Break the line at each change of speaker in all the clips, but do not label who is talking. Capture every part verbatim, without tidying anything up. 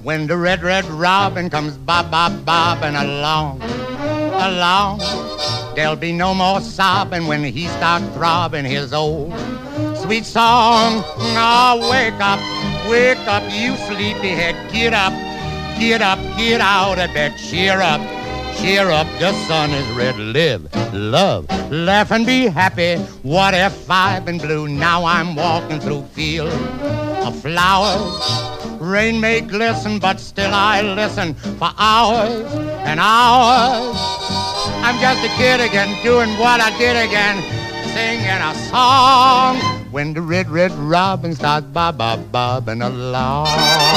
When the red, red robin comes bob, bob, bobbing along, along, there'll be no more sobbing when he starts throbbing his old sweet song. Oh, wake up, wake up, you sleepyhead, get up, get up, get out of bed, cheer up, cheer up, the sun is red, live, love, laugh and be happy. What if I've been blue? Now I'm walking through fields of flowers. Rain may glisten, but still I listen for hours and hours. I'm just a kid again, doing what I did again, singing a song. When the red, red robin starts bob, bob, bobbing along.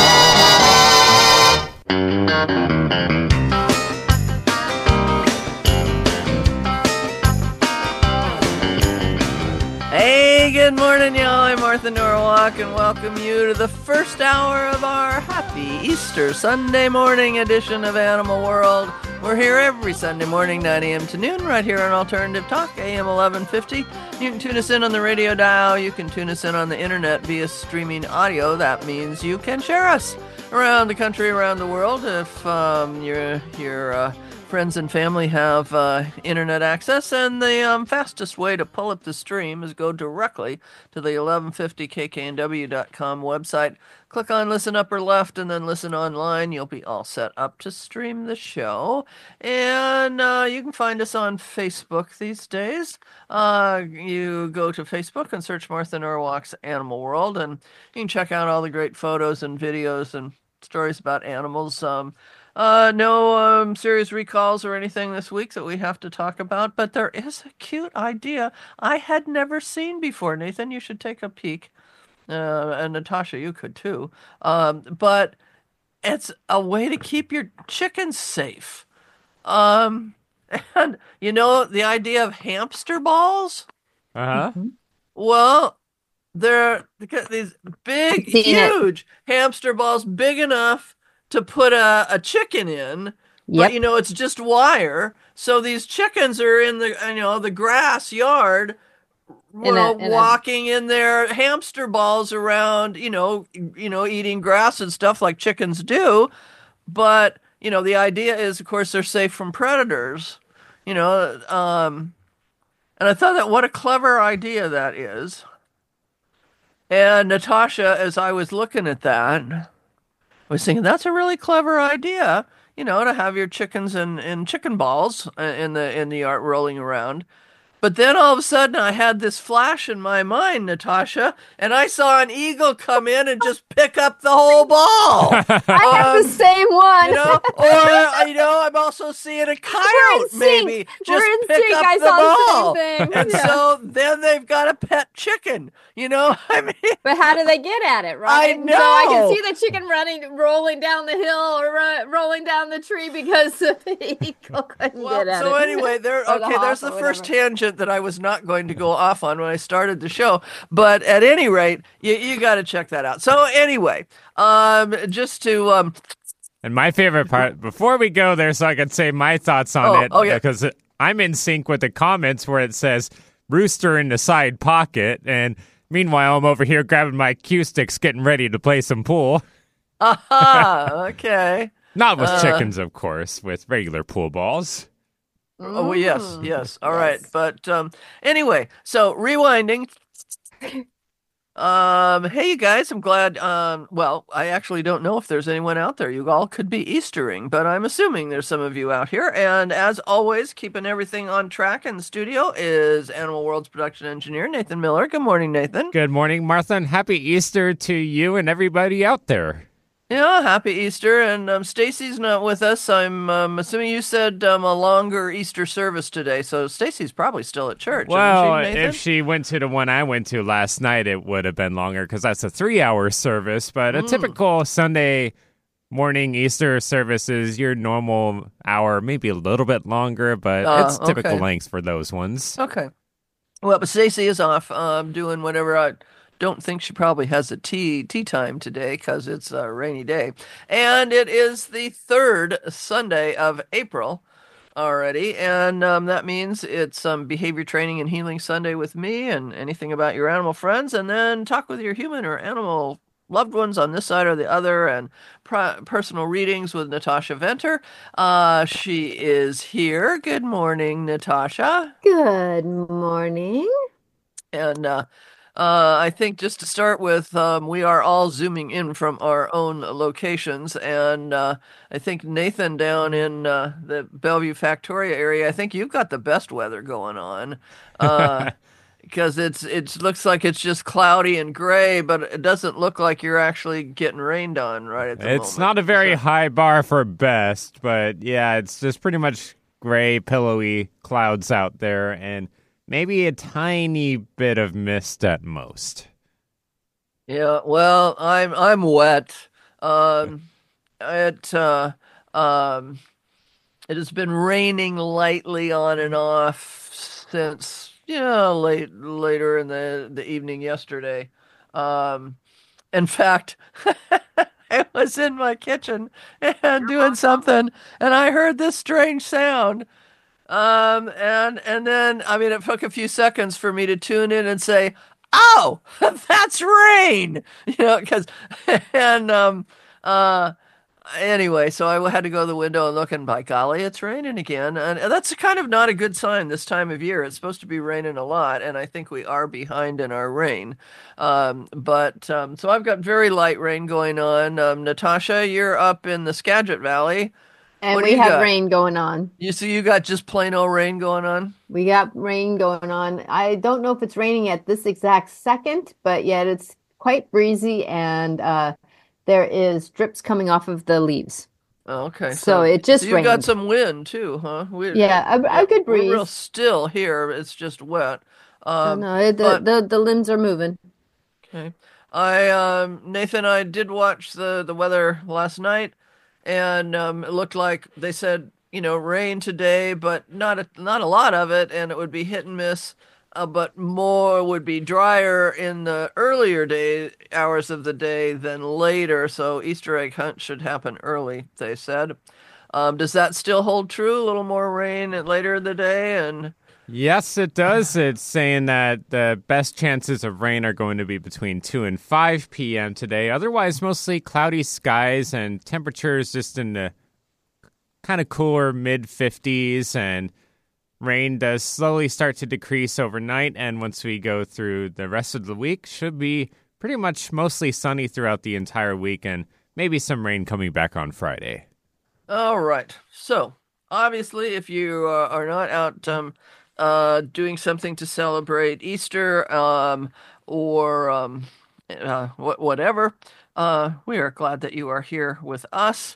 Hey, good morning, y'all. I'm Martha Norwalk, and welcome you to the first hour of our Happy Easter Sunday morning edition of Animal World. We're here every Sunday morning, nine a.m. to noon, right here on Alternative Talk, A M eleven fifty. You can tune us in on the radio dial. You can tune us in on the internet via streaming audio. That means you can share us around the country, around the world. If um, your your uh, friends and family have uh, internet access, and the um, fastest way to pull up the stream is go directly to the eleven fifty K K N W dot com website. Click on Listen Upper Left and then Listen Online. You'll be all set up to stream the show. And uh, you can find us on Facebook these days. Uh, you go to Facebook and search Martha Norwalk's Animal World, and you can check out all the great photos and videos and stories about animals. Um, uh, no um, serious recalls or anything this week that we have to talk about, but there is a cute idea I had never seen before. Nathan, you should take a peek. Uh, and Natasha, you could too. Um, but it's a way to keep your chickens safe. Um, and you know the idea of hamster balls?
Uh-huh.
Mm-hmm. Well, they're these big, huge it. hamster balls, big enough to put a, a chicken in. Yep. But you know, it's just wire. So these chickens are in the you know the grass yard. Well, in a, in walking a... in their hamster balls around, you know, you know, eating grass and stuff like chickens do. But, you know, the idea is, of course, they're safe from predators, you know. Um, and I thought that what a clever idea that is. And Natasha, as I was looking at that, I was thinking, that's a really clever idea, you know, to have your chickens in, in chicken balls in the in the yard rolling around. But then all of a sudden I had this flash in my mind, Natasha, and I saw an eagle come in and just pick up the whole ball.
I um, have the same one.
You know, or, you know, I'm also seeing a coyote maybe just
We're in
pick
sync.
up
I
the
saw
ball.
The same thing.
And
yeah.
so then they've got a pet chicken, you know? I mean,
but how do they get at it, right?
I know.
So I can see the chicken running, rolling down the hill or ru- rolling down the tree because the eagle couldn't
well,
get at
so
it.
So anyway, there. Okay, the there's the first tangent that I was not going to go off on when I started the show, but at any rate, you you got to check that out. So anyway, um, just to um,
and my favorite part before we go there, so I can say my thoughts on
oh,
it,
oh, yeah.
because I'm in sync with the comments where it says rooster in the side pocket, and meanwhile I'm over here grabbing my cue sticks, getting ready to play some pool.
Aha, okay.
Not with
uh,
chickens, of course, with regular pool balls.
Oh, well, yes, yes. All yes. right. But um, anyway, so rewinding. um, hey, you guys, I'm glad. Um, well, I actually don't know if there's anyone out there. You all could be Eastering, but I'm assuming there's some of you out here. And as always, keeping everything on track in the studio is Animal World's production engineer, Nathan Miller. Good morning, Nathan.
Good morning, Martha, and happy Easter to you and everybody out there.
Yeah, happy Easter, and um, Stacy's not with us. I'm um, assuming you said um, a longer Easter service today, so Stacy's probably still at church.
Well,
she,
if she went to the one I went to last night, it would have been longer because that's a three-hour service. But a mm. typical Sunday morning Easter service is your normal hour, maybe a little bit longer, but uh, it's typical
okay.
lengths for those ones.
Okay. Well, but Stacy is off um, doing whatever I... Don't think she probably has a tea tea time today because it's a rainy day. And it is the third Sunday of April already. And um, that means it's um, Behavior Training and Healing Sunday with me and anything about your animal friends. And then Talk with Your Human or Animal loved ones on this side or the other, and pri personal readings with Natasha Venter. Uh, she is here. Good morning, Natasha.
Good morning.
And uh, uh, I think just to start with, um, we are all zooming in from our own locations, and uh, I think Nathan down in uh, the Bellevue Factoria area, I think you've got the best weather going on. Uh, because it's it looks like it's just cloudy and gray, but it doesn't look like you're actually getting rained on right at the moment.
It's not a very
So-
high bar for best, but yeah, it's just pretty much gray, pillowy clouds out there, and maybe a tiny bit of mist at most.
Yeah, well, I'm I'm wet. Um, it uh, um, it has been raining lightly on and off since yeah late later in the the evening yesterday. Um, in fact, I was in my kitchen and doing something, and I heard this strange sound. Um, and and then I mean, it took a few seconds for me to tune in and say, "Oh, that's rain," you know, because and um uh anyway, so I had to go to the window and look, and by golly, it's raining again, and, and that's kind of not a good sign this time of year. It's supposed to be raining a lot, and I think we are behind in our rain. Um, but um, so I've got very light rain going on. Um, Natasha, you're up in the Skagit Valley.
And
What do
we
you
have
got?
rain going on.
You see, you got just plain old rain going on?
We got rain going on. I don't know if it's raining at this exact second, but yet it's quite breezy and uh, there is drips coming off of the leaves.
Oh, okay,
So
so
it just
so you've got
rained.
some wind too, huh? We,
Yeah, a,
yeah,
a good
we're real
breeze.
still here. It's just wet.
Oh
Um,
no, it- the,
but
the the limbs are moving.
okay, I um Nathan, I did watch the the weather last night, and um, it looked like they said you know rain today, but not a, not a lot of it, and it would be hit and miss. Uh, but more would be drier in the earlier day hours of the day than later. So Easter egg hunt should happen early, they said. Um, does that still hold true? A little more rain at later in the day, and
Yes, it does. It's saying that the best chances of rain are going to be between two and five p m today. Otherwise, mostly cloudy skies and temperatures just in the kind of cooler mid fifties, and rain does slowly start to decrease overnight, and once we go through the rest of the week, should be pretty much mostly sunny throughout the entire week, and maybe some rain coming back on Friday.
all right. So obviously, if you uh, are not out um, uh, doing something to celebrate Easter um, or um, uh, wh- whatever, uh, we are glad that you are here with us,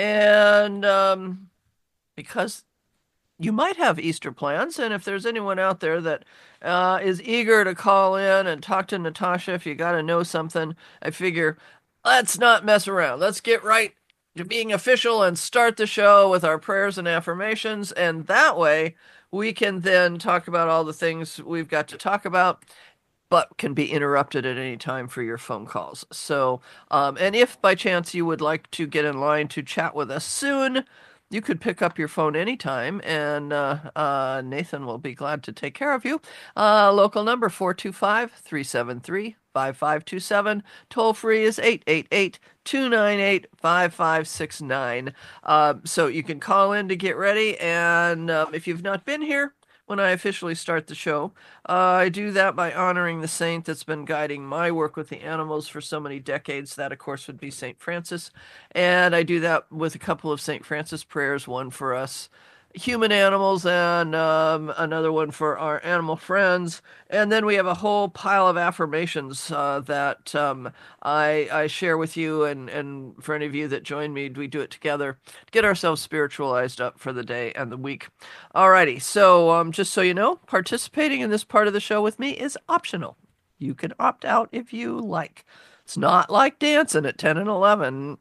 and um, because you might have Easter plans, and if there's anyone out there that uh, is eager to call in and talk to Natasha, if you got to know something, I figure let's not mess around. Let's get right to being official and start the show with our prayers and affirmations, and that way we can then talk about all the things we've got to talk about, but can be interrupted at any time for your phone calls. So, um, and if by chance you would like to get in line to chat with us soon, you could pick up your phone anytime, and uh, uh, Nathan will be glad to take care of you. Uh, local number four two five, three seven three, five five two seven. Toll free is eight eight eight, two nine eight, five five six nine. Uh, so you can call in to get ready, and um, if you've not been here, when I officially start the show. Uh, I do that by honoring the saint that's been guiding my work with the animals for so many decades. That, of course, would be Saint Francis. And I do that with a couple of Saint Francis prayers, one for us human animals and um, another one for our animal friends. And then we have a whole pile of affirmations uh, that um, I, I share with you. And, and for any of you that join me, we do it together to get ourselves spiritualized up for the day and the week. Alrighty, so um, just so you know, participating in this part of the show with me is optional. You can opt out if you like. It's not like dancing at ten and eleven.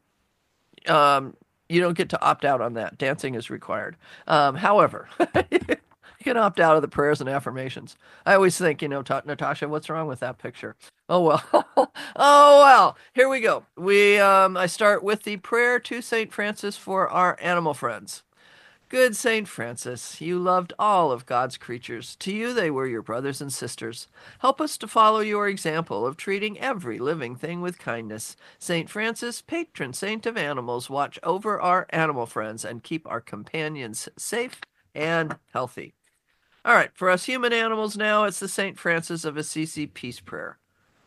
Um, you don't get to opt out on that. Dancing is required. Um, however, you can opt out of the prayers and affirmations. I always think, you know, Ta- Natasha, what's wrong with that picture? Oh well. Oh well. Here we go. We um, I start with the prayer to Saint Francis for our animal friends. Good Saint Francis, you loved all of God's creatures. To you they were your brothers and sisters. Help us to follow your example of treating every living thing with kindness. Saint Francis, patron saint of animals, watch over our animal friends and keep our companions safe and healthy. All right, for us human animals now, it's the Saint Francis of Assisi peace prayer.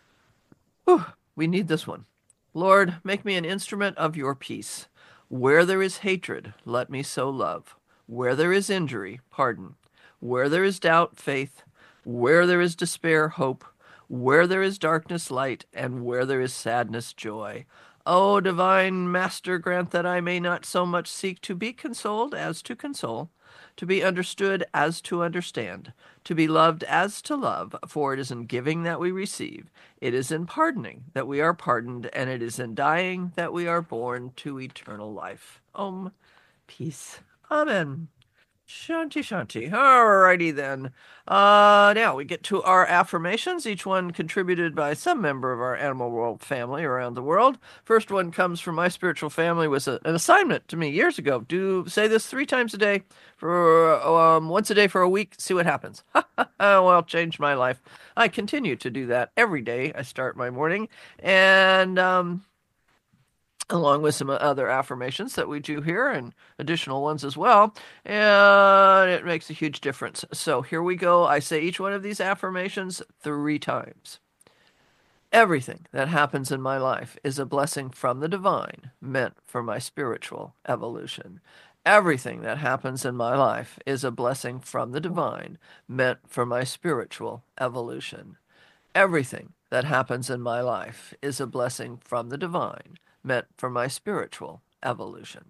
Whew, we need this one. Lord, make me an instrument of your peace. Where there is hatred, let me sow love. Where there is injury, pardon. Where there is doubt, faith. Where there is despair, hope. Where there is darkness, light. And where there is sadness, joy. O divine Master, grant that I may not so much seek to be consoled as to console, to be understood as to understand, to be loved as to love, for it is in giving that we receive, it is in pardoning that we are pardoned, and it is in dying that we are born to eternal life. Om, peace. Amen. Shanti, shanti. Alrighty then. Uh, now we get to our affirmations, each one contributed by some member of our Animal World family around the world. First one comes from my spiritual family, was a, an assignment to me years ago. Do say this three times a day for um, once a day for a week. See what happens. Well, changed my life. I continue to do that every day. I start my morning, and um, along with some other affirmations that we do here and additional ones as well. And it makes a huge difference. So here we go. I say each one of these affirmations three times. Everything that happens in my life is a blessing from the divine, meant for my spiritual evolution. Everything that happens in my life is a blessing from the divine, meant for my spiritual evolution. Everything that happens in my life is a blessing from the divine, meant for my spiritual evolution.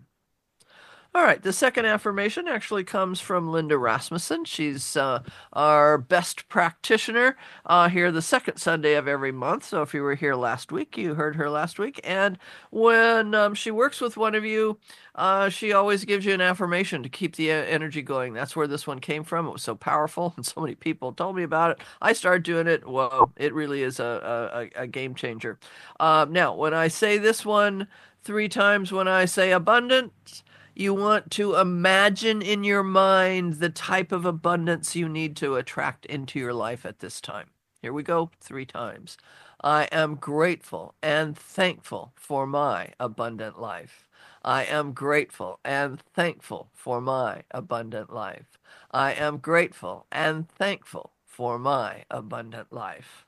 All right, the second affirmation actually comes from Linda Rasmussen. She's uh, our best practitioner uh, here the second Sunday of every month. So if you were here last week, you heard her last week. And when um, she works with one of you, uh, she always gives you an affirmation to keep the energy going. That's where this one came from. It was so powerful, and so many people told me about it. I started doing it. Whoa, it really is a, a, a game changer. Uh, now, when I say this one three times, when I say abundance, you want to imagine in your mind the type of abundance you need to attract into your life at this time. Here we go, three times. I am grateful and thankful for my abundant life. I am grateful and thankful for my abundant life. I am grateful and thankful for my abundant life.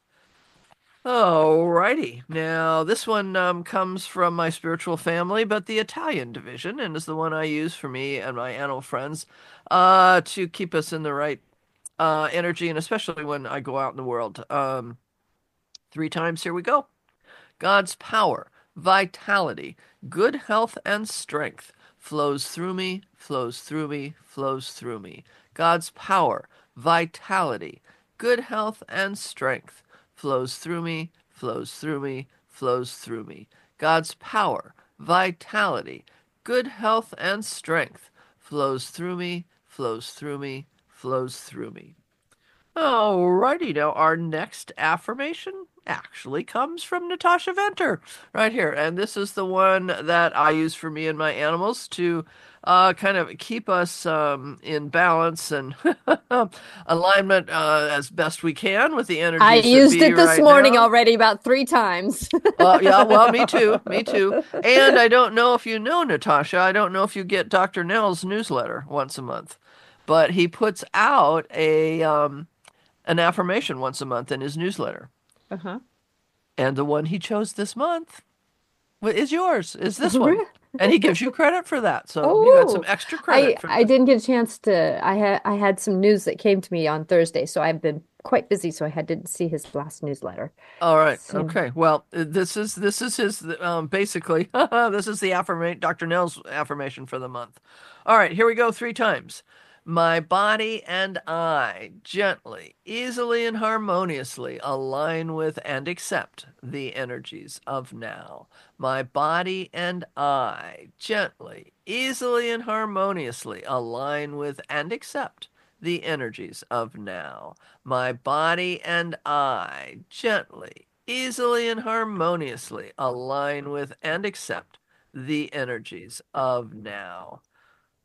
Alrighty. Now, this one um, comes from my spiritual family, but the Italian division, and is the one I use for me and my animal friends uh, to keep us in the right uh, energy, and especially when I go out in the world. Um, three times, here we go. God's power, vitality, good health, and strength flows through me, flows through me, flows through me. God's power, vitality, good health, and strength flows through me, flows through me, flows through me. God's power, vitality, good health, and strength flows through me, flows through me, flows through me. Alrighty, now our next affirmation actually comes from Natasha Venter right here. And this is the one that I use for me and my animals to uh, kind of keep us um, in balance and alignment uh, as best we can with the energies
I
that
used
be
it this
right
morning
now.
already about three times.
Uh, yeah, well, me too, me too. And I don't know if you know, Natasha, I don't know if you get Doctor Nell's newsletter once a month, but he puts out a um, an affirmation once a month in his newsletter.
Uh-huh.
And the one he chose this month is yours, is this one. And he gives you credit for that. So oh, you got some extra credit.
I,
for
I didn't get a chance to, I had, I had some news that came to me on Thursday, so I've been quite busy, so I had to see his last newsletter.
All right.
So.
Okay. Well, this is, this is his, um, basically, this is the affirmation, Doctor Nell's affirmation for the month. All right, here we go three times. My body and I gently, easily, and harmoniously align with and accept the energies of now. My body and I gently, easily, and harmoniously align with and accept the energies of now. My body and I gently, easily, and harmoniously align with and accept the energies of now.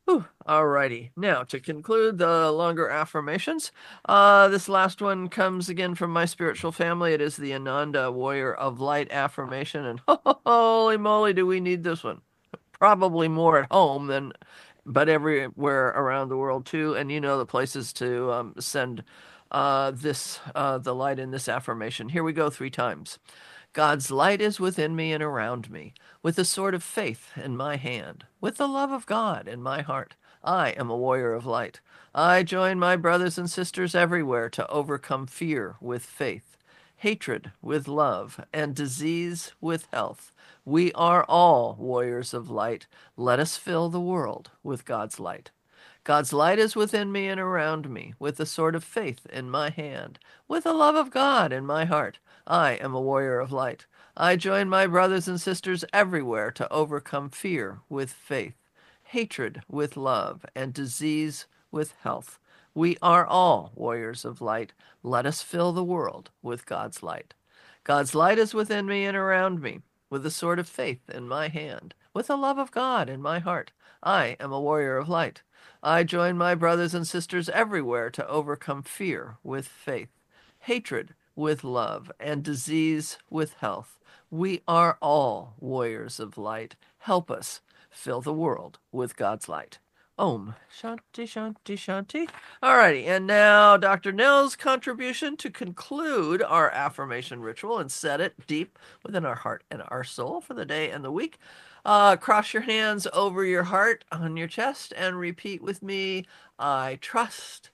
Whew. Alrighty. Now, to conclude the longer affirmations, uh, this last one comes again from my spiritual family. It is the Ananda Warrior of Light affirmation, and holy moly, do we need this one? Probably more at home than, but everywhere around the world too. And you know the places to um, send uh, this, uh, the light in this affirmation. Here we go three times. God's light is within me and around me, with the sword of faith in my hand, with the love of God in my heart. I am a warrior of light. I join my brothers and sisters everywhere to overcome fear with faith, hatred with love, and disease with health. We are all warriors of light. Let us fill the world with God's light. God's light is within me and around me, with the sword of faith in my hand, with the love of God in my heart. I am a warrior of light. I join my brothers and sisters everywhere to overcome fear with faith, hatred with love, and disease with health. We are all warriors of light. Let us fill the world with God's light. God's light is within me and around me, with the sword of faith in my hand, with the love of God in my heart. I am a warrior of light. I join my brothers and sisters everywhere to overcome fear with faith, hatred with love, and disease with health. We are all warriors of light. Help us fill the world with God's light. Om Shanti Shanti Shanti. Alrighty, and now Doctor Nell's contribution to conclude our affirmation ritual and set it deep within our heart and our soul for the day and the week. Uh, cross your hands over your heart on your chest and repeat with me. I trust,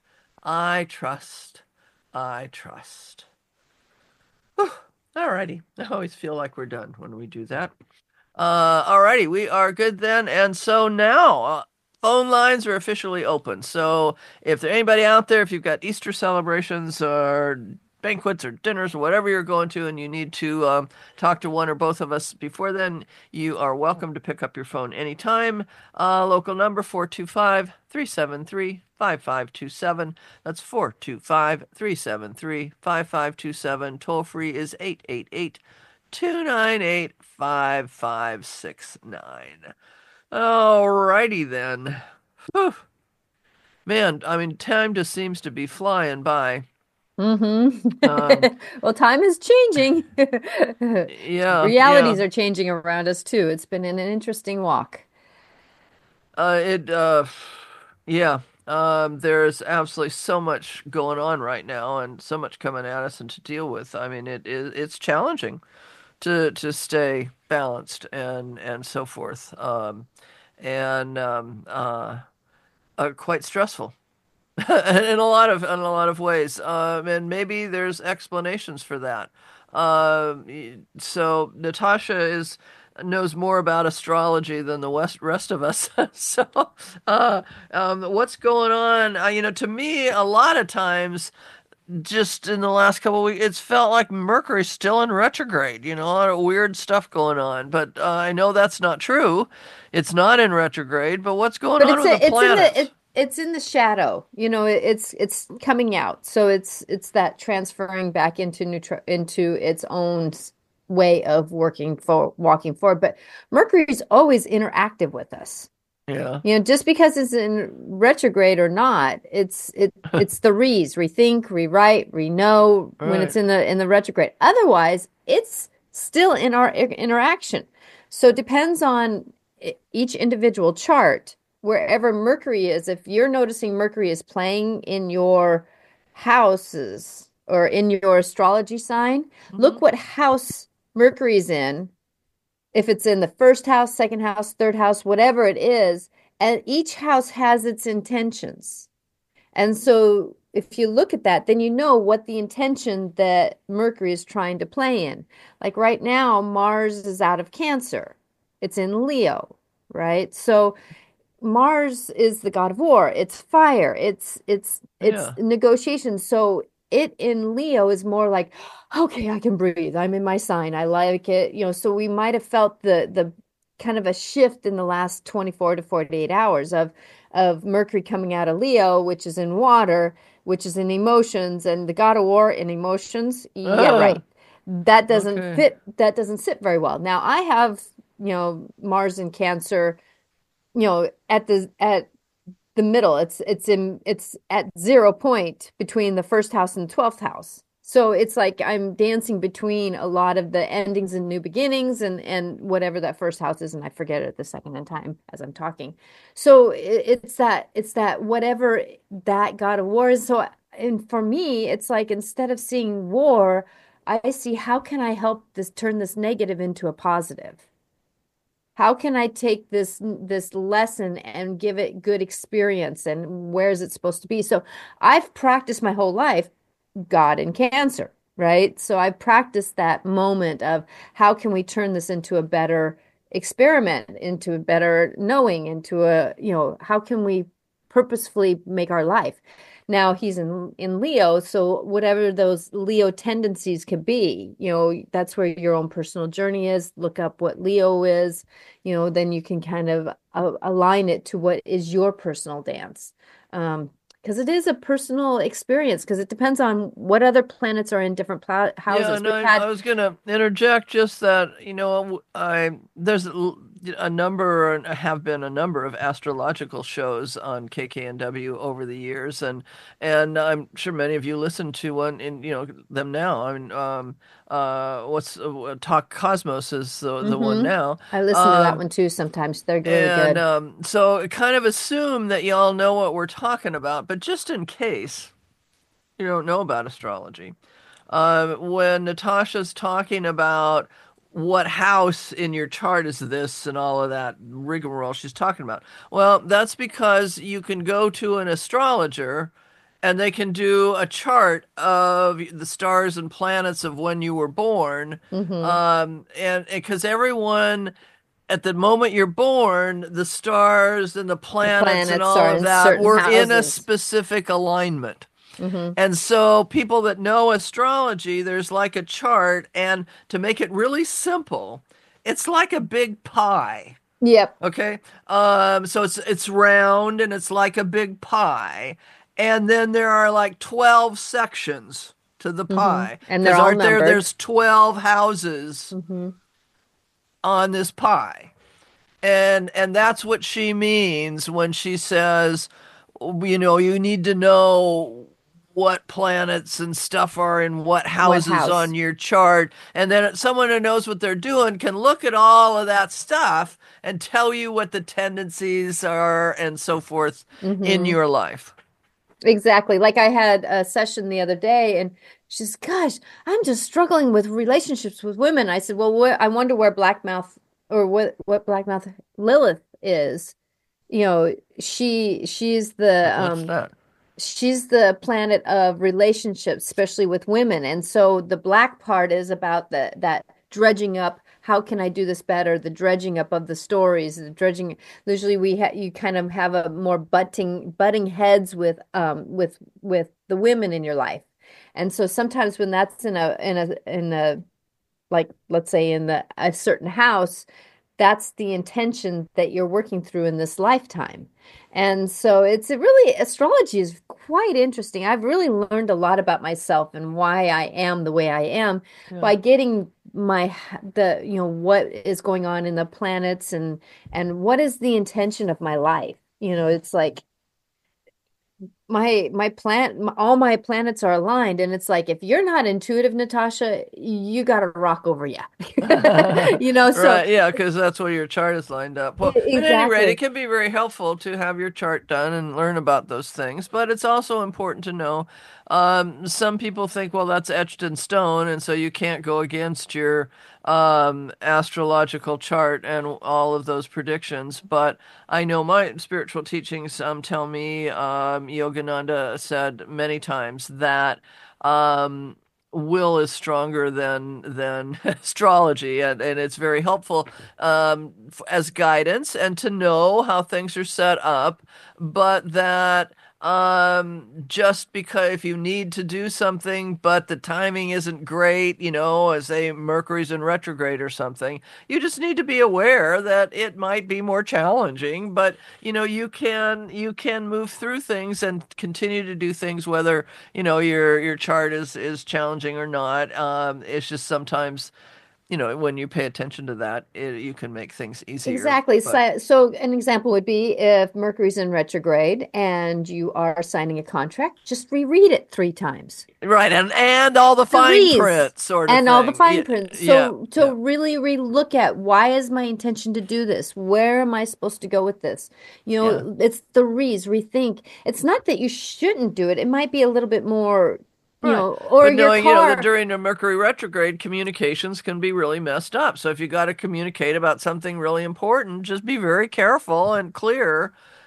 I trust, I trust. Whew. Alrighty, I always feel like we're done when we do that. Uh, alrighty, we are good then, and so now uh, phone lines are officially open. So if there's anybody out there, if you've got Easter celebrations or banquets or dinners or whatever you're going to, and you need to um, talk to one or both of us before then, you are welcome to pick up your phone anytime. Uh, local number four two five, three seven three, five five two seven. That's four two five, three seven three, five five two seven. Toll free is eight eight eight, two nine eight, five five six nine. Alrighty then. Whew. Man, I mean, time just seems to be flying by.
Mm-hmm.
Um,
Well, time is changing.
yeah,
Realities
yeah.
are changing around us too. It's been an interesting walk.
Uh, it, uh, yeah. Um, there's absolutely so much going on right now and so much coming at us and to deal with. I mean, it is, it's challenging to, to stay balanced and, and so forth. Um, and, um, uh, uh, quite stressful. in a lot of in a lot of ways, um, and maybe there's explanations for that. Um, so Natasha is knows more about astrology than the west, rest of us. so, uh, um, what's going on? Uh, you know, to me, a lot of times, just in the last couple of weeks, it's felt like Mercury's still in retrograde. You know, a lot of weird stuff going on. But uh, I know that's not true. It's not in retrograde. But what's going
But
on
it's
with the
a, it's in the
planets?
it, it's in the shadow. You know, it, it's it's coming out. So it's it's that transferring back into neutral into its own s- way of working for walking forward. But Mercury's always interactive with us.
Yeah.
You know, just because it's in retrograde or not, it's it it's the re's, rethink, rewrite, reknow when it's
Right.
in the in the retrograde. Otherwise, it's still in our i- interaction. So it depends on e- each individual chart, wherever Mercury is. If you're noticing Mercury is playing in your houses or in your astrology sign,
hmm
look what house Mercury is in, if it's in the first house, second house, third house, whatever it is, and each house has its intentions. And so if you look at that, then you know what the intention that Mercury is trying to play in. Like right now, Mars is out of Cancer. It's in Leo, right? So Mars is the god of war. It's fire. It's it's it's
Yeah.
negotiation. So it in Leo is more like, okay, I can breathe. I'm in my sign. I like it. You know, so we might have felt the the kind of a shift in the last twenty-four to forty-eight hours of of Mercury coming out of Leo, which is in water, which is in emotions, and the god of war in emotions. Yeah, right.
Ah,
That doesn't
okay.
fit. That doesn't sit very well. Now I have, you know, Mars in Cancer, you know, at the at the middle. It's it's in it's at zero point between the first house and the twelfth house. So it's like I'm dancing between a lot of the endings and new beginnings and and whatever that first house is, and I forget it the second in time as I'm talking. So it, it's that it's that whatever that God of War is. So and for me, it's like instead of seeing war, I see how can I help this turn this negative into a positive? How can I take this this lesson and give it good experience and where is it supposed to be? So I've practiced my whole life God in Cancer, right? So I've practiced that moment of how can we turn this into a better experiment, into a better knowing, into a, you know, how can we purposefully make our life? Now he's in in Leo, so whatever those Leo tendencies could be, you know, that's where your own personal journey is. Look up what Leo is, you know, then you can kind of uh, align it to what is your personal dance. Um, because it is a personal experience, because it depends on what other planets are in different pla houses.
Yeah, no,
We've
I,
had
I was gonna interject just that, you know, I there's a, a number, and have been a number of astrological shows on K K N W over the years, and and I'm sure many of you listen to one in, you know, them now. I mean, um, uh, what's uh, Talk Cosmos is the the one
hmm
now.
I listen to that
Um,
one too sometimes. They're really
and
good.
um, so kind of assume that y'all know what we're talking about, but just in case you don't know about astrology. Um, when Natasha's talking about what house in your chart is this and all of that rigmarole she's talking about, well, that's because you can go to an astrologer and they can do a chart of the stars and planets of when you were born.
hmm
Um, and because everyone at the moment you're born, the stars and the
The
planets and
planets
all
are
of
in
that
certain
were in a
houses.
specific alignment.
hmm
And so, people that know astrology, there's like a chart, and to make it really simple, it's like a big pie.
Yep.
Okay? Um, so it's it's round and it's like a big pie. And then there are like twelve sections to the
hmm
pie.
And they're
Because
all
aren't there,
numbered.
there's twelve houses
hmm
on this pie. And and that's what she means when she says, you know, you need to know what planets and stuff are in what
What
houses on
house?
your chart. And then someone who knows what they're doing can look at all of that stuff and tell you what the tendencies are and so forth in
hmm
your life.
Exactly. Like I had a session the other day and she's, gosh, I'm just struggling with relationships with women. I said, well, wh I wonder where Black Mouth or what what Black Mouth Lilith is. You know, she she's the
What's
um
that?
she's the planet of relationships, especially with women. And so the black part is about the that dredging up. How can I do this better? The dredging up of the stories, the dredging. Usually, we ha you kind of have a more butting butting heads with um with with the women in your life. And so sometimes when that's in a in a in a like let's say in the a certain house, that's the intention that you're working through in this lifetime. And so it's a really astrology is quite interesting. I've really learned a lot about myself and why I am the way I am
Yeah.
by getting my the you know what is going on in the planets and and what is the intention of my life. You know, it's like my my plant all my planets are aligned and it's like if you're not intuitive, Natasha, you got to rock over you. You know, so
Right, yeah, because that's where your chart is lined up. Well,
e-
at any rate, it
exactly.
can be very helpful to have your chart done and learn about those things, but it's also important to know. Um, some people think, well, that's etched in stone, and so you can't go against your um, astrological chart and all of those predictions. But I know my spiritual teachings um, tell me, um, Yogananda said many times that. Um, will is stronger than than astrology, and, and it's very helpful um, as guidance and to know how things are set up, but that um, just because if you need to do something but the timing isn't great, you know, as say Mercury's in retrograde or something, you just need to be aware that it might be more challenging, but you know you can you can move through things and continue to do things whether you know your your chart is is challenging or not. Um, it's just sometimes, you know, when you pay attention to that, it, you can make things easier.
Exactly.
But...
So, so an example would be if Mercury's in retrograde and you are signing a contract, just reread it three times.
Right, and and all the fine
Please.
print sort of
and
thing.
all the fine
yeah,
print. So
yeah,
to
yeah.
really re-look at, why is my intention to do this? Where am I supposed to go with this? You know,
Yeah.
it's the re's, rethink. It's not that you shouldn't do it. It might be a little bit more, you
Right.
know, or
But
your
knowing, you know,
car.
that during a Mercury retrograde, communications can be really messed up. So if you got to communicate about something really important, just be very careful and clear,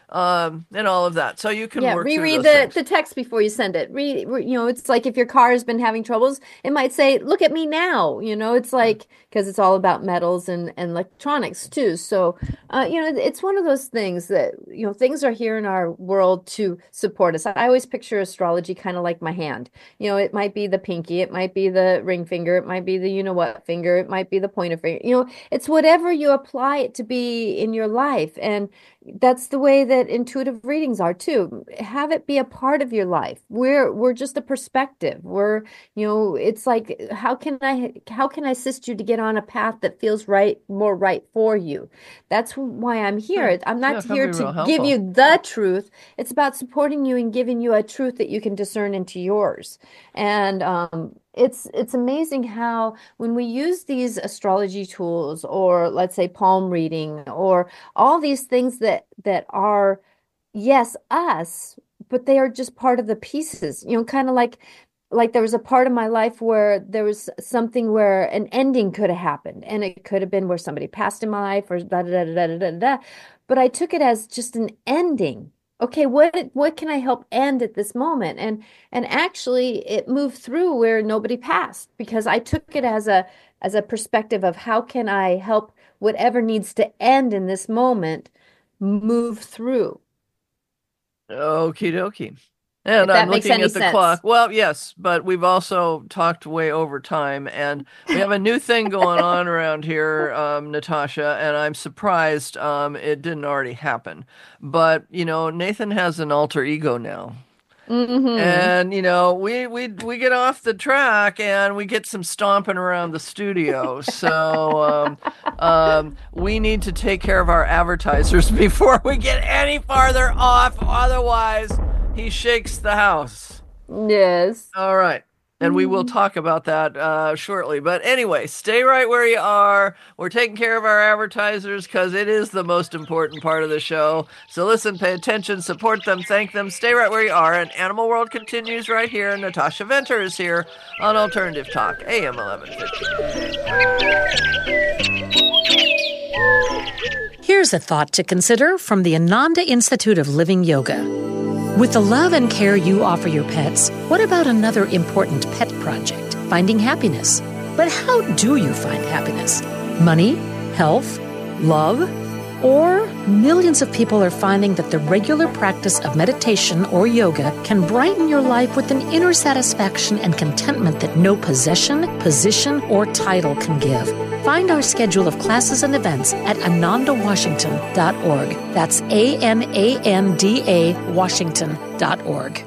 um, and all of that. So you can
Yeah,
work through
reread
those
the,
things.
the text before you send it. Read, re, you know, it's like if your car has been having troubles, it might say, "Look at me now." You know, it's like, because it's all about metals and, and electronics too. So, uh, you know, it's one of those things that, you know, things are here in our world to support us. I always picture astrology kind of like my hand. You know, it might be the pinky, it might be the ring finger, it might be the you know what finger, it might be the pointer finger. You know, it's whatever you apply it to be in your life. And that's the way that intuitive readings are too. Have it be a part of your life. We're we're just a perspective. We're, you know, it's like, how can I how can I assist you to get on a path that feels right, more right for you? That's why I'm here.
Sure.
I'm not
Yeah, it can
here
be
to
real
give
helpful.
you the truth. It's about supporting you and giving you a truth that you can discern into yours. And um It's it's amazing how when we use these astrology tools, or let's say palm reading, or all these things that that are, yes, us, but they are just part of the pieces. You know, kind of like like there was a part of my life where there was something where an ending could have happened, and it could have been where somebody passed in my life, or da da da da da da da. But I took it as just an ending. Okay, what what can I help end at this moment? And and actually it moved through where nobody passed, because I took it as a as a perspective of, how can I help whatever needs to end in this moment move through.
Okie dokie. And
If that
I'm
makes
looking
any
at the
sense.
clock. Well, yes, but we've also talked way over time, and we have a new thing going on around here, um, Natasha, and I'm surprised um, it didn't already happen. But, you know, Nathan has an alter ego now.
Mm-hmm.
And, you know, we, we we get off the track and we get some stomping around the studio. So um, um, we need to take care of our advertisers before we get any farther off. Otherwise, he shakes the house.
Yes.
All right. And we will talk about that uh, shortly. But anyway, stay right where you are. We're taking care of our advertisers because it is the most important part of the show. So listen, pay attention, support them, thank them. Stay right where you are. And Animal World continues right here. Natasha Venter is here on Alternative Talk, A M eleven fifty.
Here's a thought to consider from the Ananda Institute of Living Yoga. With the love and care you offer your pets, what about another important pet project, finding happiness? But how do you find happiness? Money? Health? Love? Or millions of people are finding that the regular practice of meditation or yoga can brighten your life with an inner satisfaction and contentment that no possession, position, or title can give. Find our schedule of classes and events at ananda washington dot org. That's A N A N D A Washington dot org.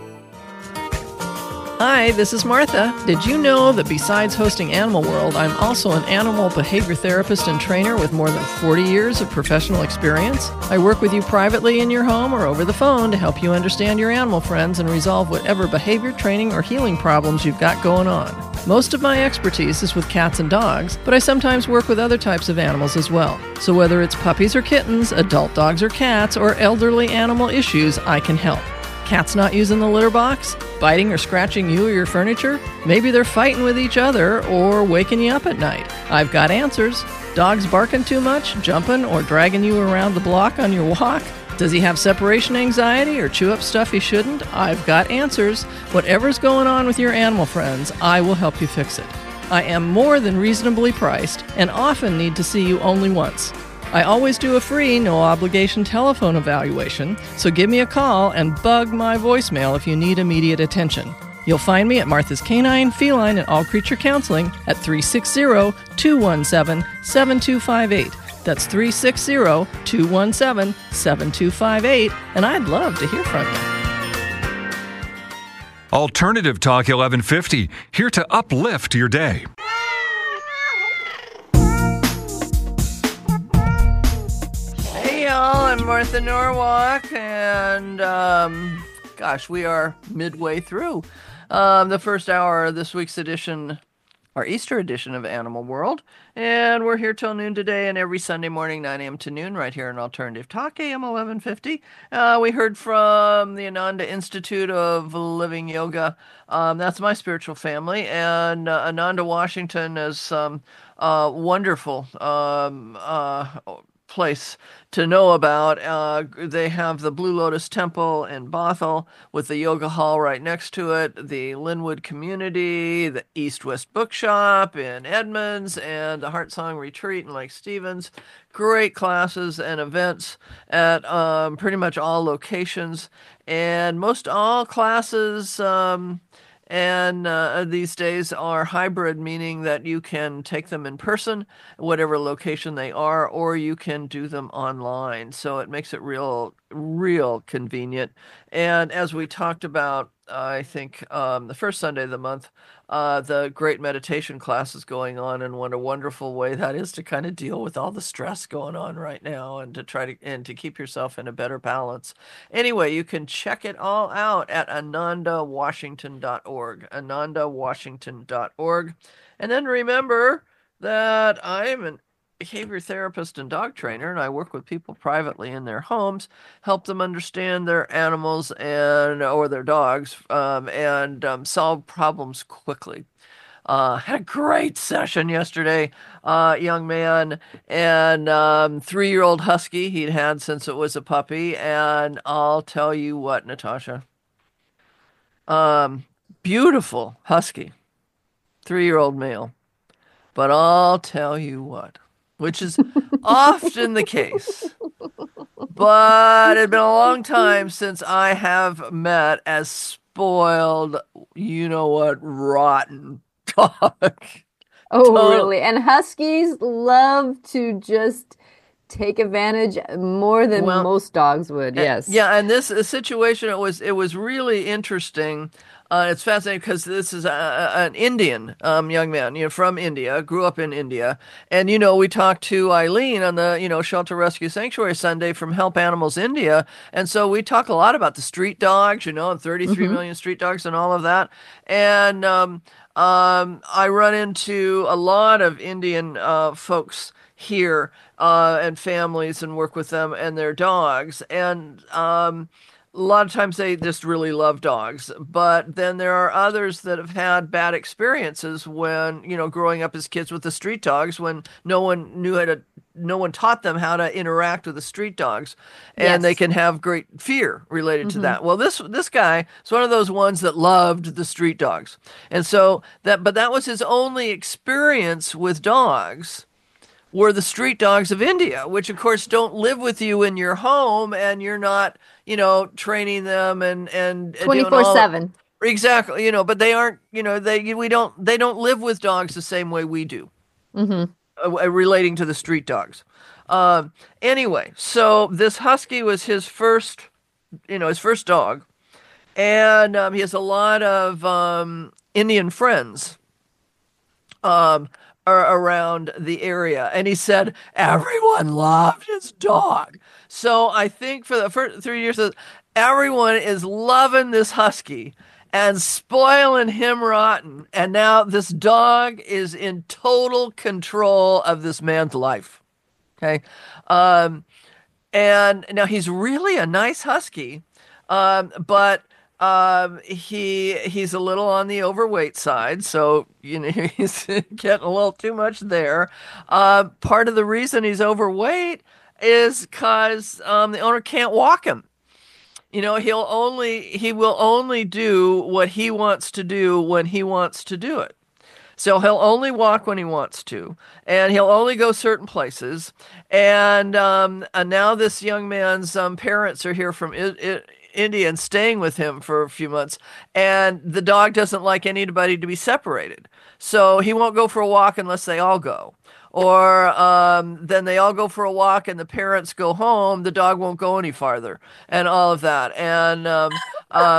Hi, this is Martha. Did you know that besides hosting Animal World, I'm also an animal behavior therapist and trainer with more than forty years of professional experience? I work with you privately in your home or over the phone to help you understand your animal friends and resolve whatever behavior, training, or healing problems you've got going on. Most of my expertise is with cats and dogs, but I sometimes work with other types of animals as well. So whether it's puppies or kittens, adult dogs or cats, or elderly animal issues, I can help. Cats not using the litter box? Biting or scratching you or your furniture? Maybe they're fighting with each other or waking you up at night. I've got answers. Dogs barking too much, jumping, or dragging you around the block on your walk? Does he have separation anxiety or chew up stuff he shouldn't? I've got answers. Whatever's going on with your animal friends, I will help you fix it. I am more than reasonably priced and often need to see you only once. I always do a free, no-obligation telephone evaluation, so give me a call and bug my voicemail if you need immediate attention. You'll find me at Martha's Canine, Feline, and All Creature Counseling at three six zero, two one seven, seven two five eight. That's three six zero, two one seven, seven two five eight, and I'd love to hear from you.
Alternative Talk eleven fifty, here to uplift your day.
y'all. I'm Martha Norwalk, and um, gosh, we are midway through um, the first hour of this week's edition, our Easter edition of Animal World, and we're here till noon today, and every Sunday morning, nine a.m. to noon, right here in Alternative Talk, A M eleven fifty. Uh, we heard from the Ananda Institute of Living Yoga. Um, that's my spiritual family, and uh, Ananda, Washington is um, uh, wonderful. Um, uh, place to know about. Uh, they have the Blue Lotus Temple in Bothell with the yoga hall right next to it, the Linwood Community, the East West Bookshop in Edmonds, and the Heart Song Retreat in Lake Stevens. Great classes and events at um, pretty much all locations, and most all classes um, And uh, these days are hybrid, meaning that you can take them in person, whatever location they are, or you can do them online. So it makes it real, real convenient. And as we talked about, I think um, the first Sunday of the month, uh, the great meditation class is going on, and what a wonderful way that is to kind of deal with all the stress going on right now, and to try to and to keep yourself in a better balance. Anyway, you can check it all out at ananda washington dot org, ananda washington dot org, and then remember that I'm an behavior therapist and dog trainer, and I work with people privately in their homes, help them understand their animals and or their dogs, um, and um, solve problems quickly. Uh, had a great session yesterday. Uh, young man and um, three-year-old husky he'd had since it was a puppy, and I'll tell you what, Natasha, um, beautiful husky, three-year-old male, but I'll tell you what, which is often the case. But it had been a long time since I have met as spoiled, you know what, rotten dog.
Oh,
Total-
really? And huskies love to just take advantage more than
Well,
most dogs would. Yes.
Yeah, and this uh, situation, it was it was really interesting. Uh, it's fascinating because this is a, a, an Indian um, young man, you know, from India, grew up in India. And, you know, we talked to Eileen on the, you know, Shelter Rescue Sanctuary Sunday from Help Animals India. And so we talk a lot about the street dogs, you know, and thirty-three
Mhm.
million street dogs and all of that. And um, um, I run into a lot of Indian uh, folks here uh, and families, and work with them and their dogs. And um, a lot of times they just really love dogs. But then there are others that have had bad experiences when, you know, growing up as kids with the street dogs, when no one knew how to, no one taught them how to interact with the street dogs. And
Yes.
they can have great fear related to
Mhm.
that. Well, this this guy is one of those ones that loved the street dogs. And so that, but that was his only experience with dogs, were the street dogs of India, which of course don't live with you in your home, and you're not, you know, training them and and doing all-
twenty-four seven.
Exactly, you know, but they aren't, you know, they we don't they don't live with dogs the same way we do,
Mm-hmm.
uh, relating to the street dogs. Um, anyway, so this husky was his first, you know, his first dog, and um, he has a lot of um, Indian friends. Um, are around the area, and he said everyone loved his dog. So I think for the first three years, everyone is loving this husky and spoiling him rotten. And now this dog is in total control of this man's life. Okay, um, and now he's really a nice husky, um, but. Um, he he's a little on the overweight side, so you know he's getting a little too much there. Uh, part of the reason he's overweight is because um, the owner can't walk him. You know, he'll only he will only do what he wants to do when he wants to do it. So he'll only walk when he wants to, and he'll only go certain places. And, um, and now this young man's um, parents are here from I- I- India and staying with him for a few months, and the dog doesn't like anybody to be separated. So he won't go for a walk unless they all go. Or um, then they all go for a walk and the parents go home, the dog won't go any farther, and all of that. And um, um,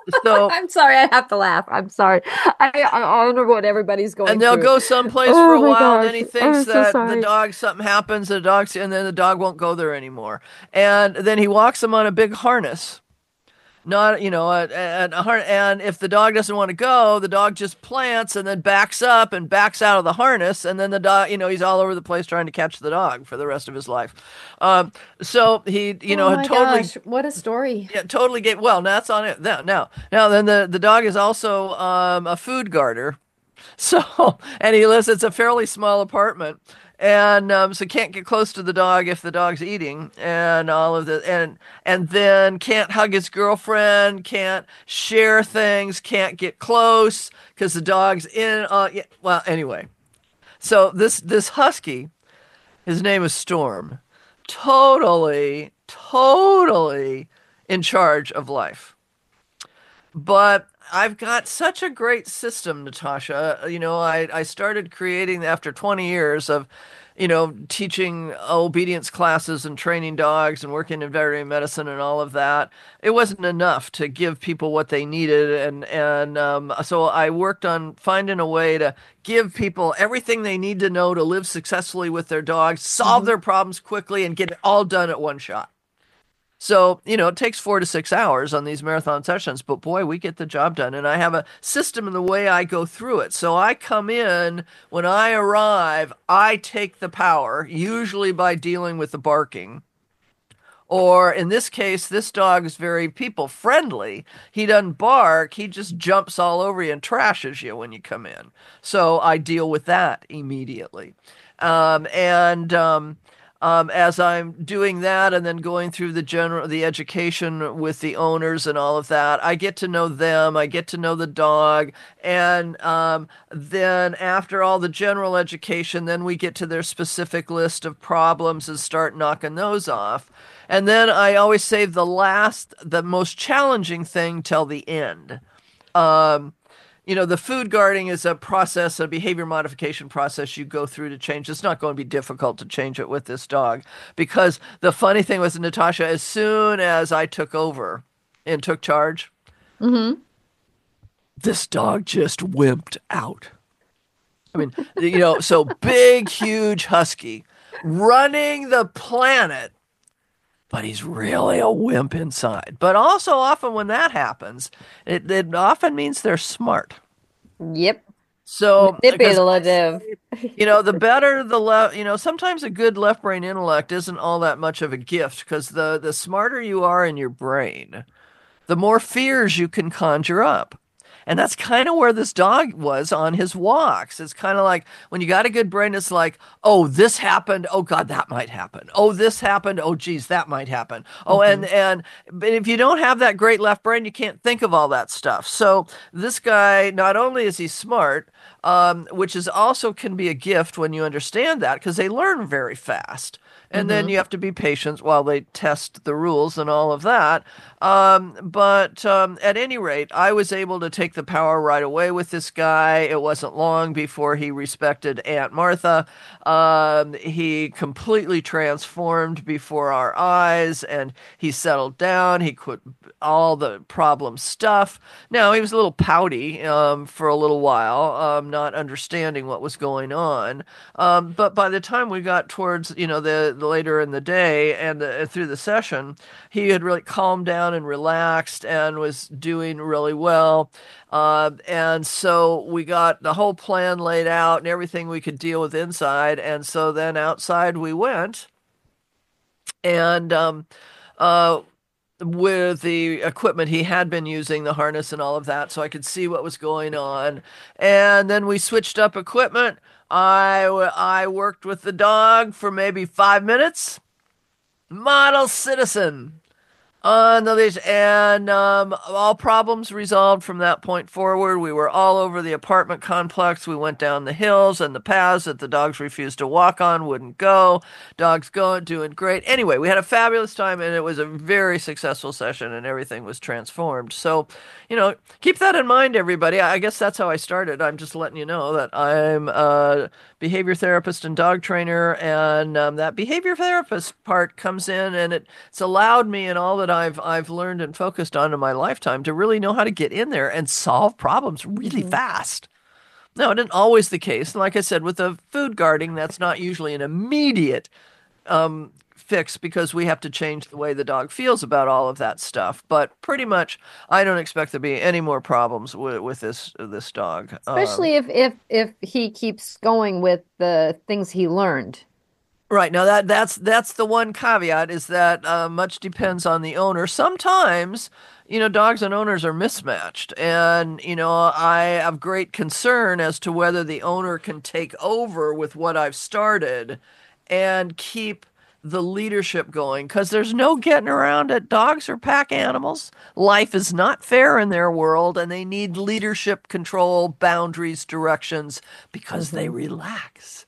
So
I'm sorry, I have to laugh. I'm sorry. I I wonder what everybody's going
and they'll
through.
go someplace
Oh
for a
my
while, and then
gosh.
he thinks
I'm so
that the
sorry.
dog, something happens, the dog's, and then the dog won't go there anymore. And then he walks them on a big harness. Not, you know, a, a, a har- and if the dog doesn't want to go, the dog just plants and then backs up and backs out of the harness, and then the dog, you know, he's all over the place trying to catch the dog for the rest of his life. Um, so he, you know,
Oh
had
my
totally,
gosh, what a story.
yeah, totally gave. Well, that's on it. Now, now, now, then the the dog is also um, a food guarder. So, and he lives, it's a fairly small apartment. And um, so can't get close to the dog if the dog's eating and all of the and and then can't hug his girlfriend, can't share things, can't get close because the dog's in. Uh, yeah, well, anyway, so this this husky, his name is Storm, totally, totally in charge of life. But I've got such a great system, Natasha. You know, I, I started creating after twenty years of, you know, teaching obedience classes and training dogs and working in veterinary medicine and all of that. It wasn't enough to give people what they needed. And, and um, so I worked on finding a way to give people everything they need to know to live successfully with their dogs, solve
Mm-hmm.
their problems quickly, and get it all done at one shot. So, you know, it takes four to six hours on these marathon sessions, but boy, we get the job done. And I have a system in the way I go through it. So I come in, when I arrive, I take the power, usually by dealing with the barking. Or in this case, this dog is very people friendly. He doesn't bark, he just jumps all over you and trashes you when you come in. So I deal with that immediately. Um, and, um, Um, as I'm doing that and then going through the general the education with the owners and all of that, I get to know them, I get to know the dog, and um, then after all the general education, then we get to their specific list of problems and start knocking those off. And then I always save the last, the most challenging thing till the end. Um, you know, the food guarding is a process, a behavior modification process you go through to change. It's not going to be difficult to change it with this dog because the funny thing was, Natasha, as soon as I took over and took charge,
Mm-hmm.
this dog just wimped out. I mean, you know, so big, huge husky running the planet, but he's really a wimp inside. But also often when that happens, it, it often means they're smart.
Yep.
So, because,
Manipulative.
you know, the better the left, you know, sometimes a good left brain intellect isn't all that much of a gift because the, the smarter you are in your brain, the more fears you can conjure up. And that's kind of where this dog was on his walks. It's kind of like when you got a good brain, it's like, oh, this happened. Oh, God, that might happen. Oh, this happened. Oh, geez, that might happen. Oh,
Mm-hmm.
and, and, but if you don't have that great left brain, you can't think of all that stuff. So this guy, not only is he smart, um, which is also can be a gift when you understand that because they learn very fast. And then
Mm-hmm.
you have to be patient while they test the rules and all of that. Um, but um, at any rate, I was able to take the power right away with this guy. It wasn't long before he respected Aunt Martha. Um, he completely transformed before our eyes and he settled down. He quit all the problem stuff. Now, he was a little pouty um, for a little while, um, not understanding what was going on. Um, but by the time we got towards, you know, the, the later in the day and the, through the session, he had really calmed down and relaxed and was doing really well. Uh, and so we got the whole plan laid out and everything we could deal with inside. And so then outside we went and, um, uh, with the equipment he had been using, the harness and all of that, so I could see what was going on. And then we switched up equipment. I, I worked with the dog for maybe five minutes. Model citizen on the leash, and um, all problems resolved from that point forward. We were all over the apartment complex. We went down the hills and the paths that the dogs refused to walk on, wouldn't go. Dogs going, doing great. Anyway, we had a fabulous time, and it was a very successful session, and everything was transformed. So, you know, keep that in mind, everybody. I guess that's how I started. I'm just letting you know that I'm a behavior therapist and dog trainer, and um, that behavior therapist part comes in, and it, it's allowed me in all that I've I've learned and focused on in my lifetime, to really know how to get in there and solve problems really mm-hmm. fast. No, it isn't always the case. And like I said, with the food guarding, that's not usually an immediate um, fix, because we have to change the way the dog feels about all of that stuff. But pretty much, I don't expect there to be any more problems with, with this this dog.
Especially um, if, if if he keeps going with the things he learned.
Right. Now, that that's that's the one caveat, is that uh, much depends on the owner. Sometimes, you know, dogs and owners are mismatched. And, you know, I have great concern as to whether the owner can take over with what I've started and keep the leadership going, because there's no getting around it. Dogs are pack animals. Life is not fair in their world, and they need leadership, control, boundaries, directions, because mm-hmm. they relax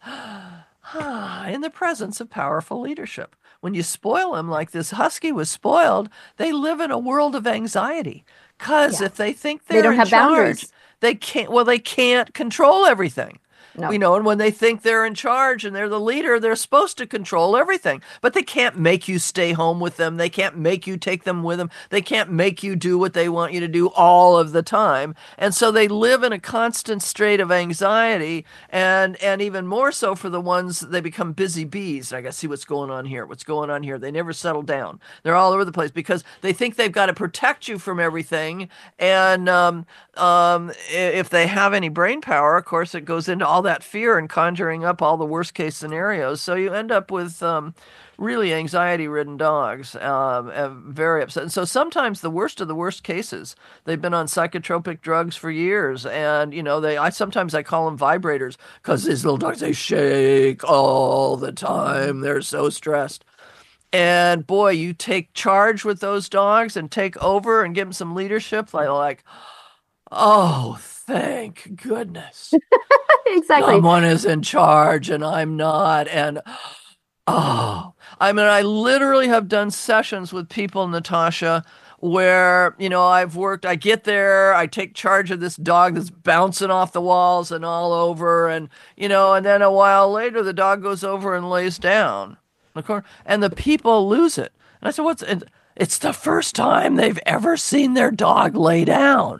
in the presence of powerful leadership. When you spoil them like this husky was spoiled, they live in a world of anxiety, because yeah. if they think they're
they don't
in
have
charge,
boundaries.
they can't. Well, they can't control everything.
No.
You know, and when they think they're in charge and they're the leader, they're supposed to control everything. But they can't make you stay home with them. They can't make you take them with them. They can't make you do what they want you to do all of the time. And so they live in a constant state of anxiety, and and even more so for the ones, they become busy bees. I got to see what's going on here, what's going on here. They never settle down. They're all over the place because they think they've got to protect you from everything. And um, um, if they have any brain power, of course, it goes into all that fear and conjuring up all the worst case scenarios. So you end up with um, really anxiety ridden dogs, um, very upset. And so sometimes the worst of the worst cases, they've been on psychotropic drugs for years. And, you know, they, I sometimes I call them vibrators, because these little dogs, they shake all the time. They're so stressed. And boy, you take charge with those dogs and take over and give them some leadership. Like, like oh, thank goodness.
Exactly.
Someone is in charge and I'm not. And oh, I mean, I literally have done sessions with people, Natasha, where, you know, I've worked, I get there, I take charge of this dog that's bouncing off the walls and all over. And, you know, and then a while later, the dog goes over and lays down in the corner, and the people lose it. And I said, what's it? It's the first time they've ever seen their dog lay down.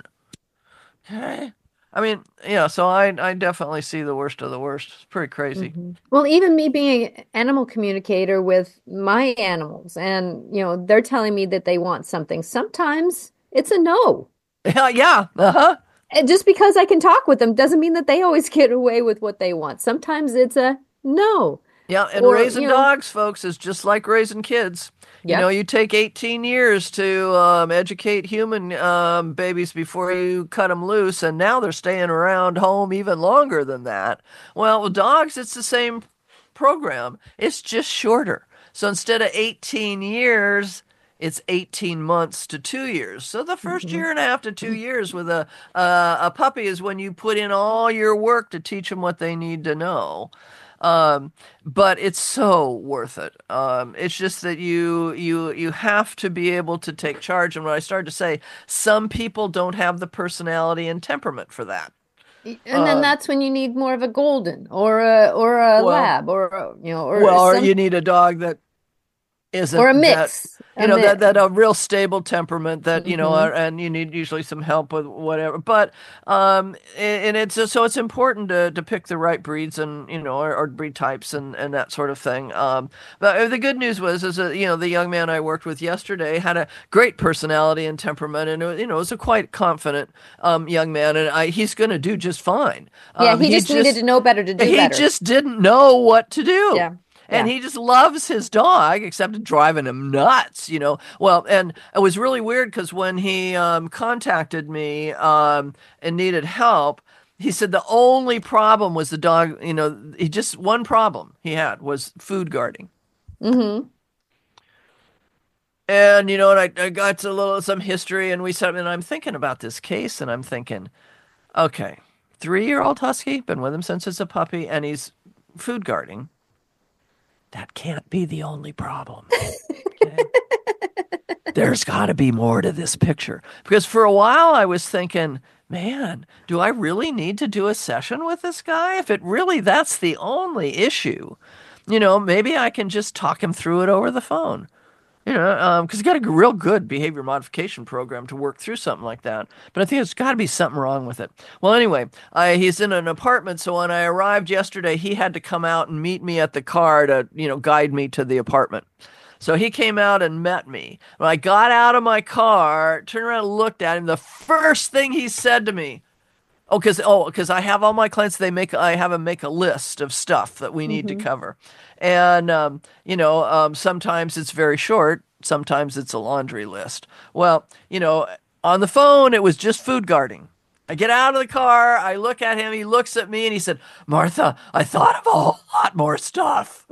Okay. I mean, yeah, so I I definitely see the worst of the worst. It's pretty crazy.
Mm-hmm. Well, even me being an animal communicator with my animals, and, you know, they're telling me that they want something. Sometimes it's a no.
Yeah, yeah, uh-huh.
And just because I can talk with them doesn't mean that they always get away with what they want. Sometimes it's a no.
Yeah, and or, raising you know, dogs, folks, is just like raising kids. Yep. You know, you take eighteen years to um, educate human um, babies before you cut them loose, and now they're staying around home even longer than that. Well, with dogs, it's the same program. It's just shorter. So instead of eighteen years, it's eighteen months to two years. So the first mm-hmm. year and a half to two years with a uh, a puppy is when you put in all your work to teach them what they need to know. Um, but it's so worth it. Um, it's just that you, you, you have to be able to take charge. And what I started to say, some people don't have the personality and temperament for that.
And then uh, that's when you need more of a golden or a, or a well, lab or, a, you know, or
well,
some...
or you need a dog that isn't
or a mix.
That, you
a
know,
mix.
that, that a real stable temperament that, mm-hmm. you know, uh, and you need usually some help with whatever. But, um, and it's, so it's important to, to pick the right breeds and, you know, or, or breed types and, and that sort of thing. Um, but the good news was, is that, you know, the young man I worked with yesterday had a great personality and temperament, and, you know, was a quite confident, um, young man, and I, he's going to do just fine.
Yeah.
Um,
he, he just needed to know better to do
he
better.
He just didn't know what to do.
Yeah.
And
yeah.
he just loves his dog, except driving him nuts, you know. Well, and it was really weird because when he um, contacted me um, and needed help, he said the only problem was the dog, you know, he just, one problem he had was food guarding.
Mm-hmm.
And, you know, and I, I got to a little, some history, and we said, and I'm thinking about this case, and I'm thinking, okay, three-year-old husky, been with him since he's a puppy, and he's food guarding. That can't be the only problem. Okay? There's got to be more to this picture. Because for a while I was thinking, man, do I really need to do a session with this guy? If it really, that's the only issue, you know, maybe I can just talk him through it over the phone. You know, because um, you got a real good behavior modification program to work through something like that. But I think there's got to be something wrong with it. Well, anyway, I, he's in an apartment, so when I arrived yesterday, he had to come out and meet me at the car to, you know, guide me to the apartment. So he came out and met me. When I got out of my car, turned around and looked at him, the first thing he said to me, oh, because oh, because I have all my clients, they make I have them make a list of stuff that we need mm-hmm. to cover. And, um, you know, um, sometimes it's very short. Sometimes it's a laundry list. Well, you know, on the phone, it was just food guarding. I get out of the car. I look at him. He looks at me and he said, Martha, I thought of a whole lot more stuff.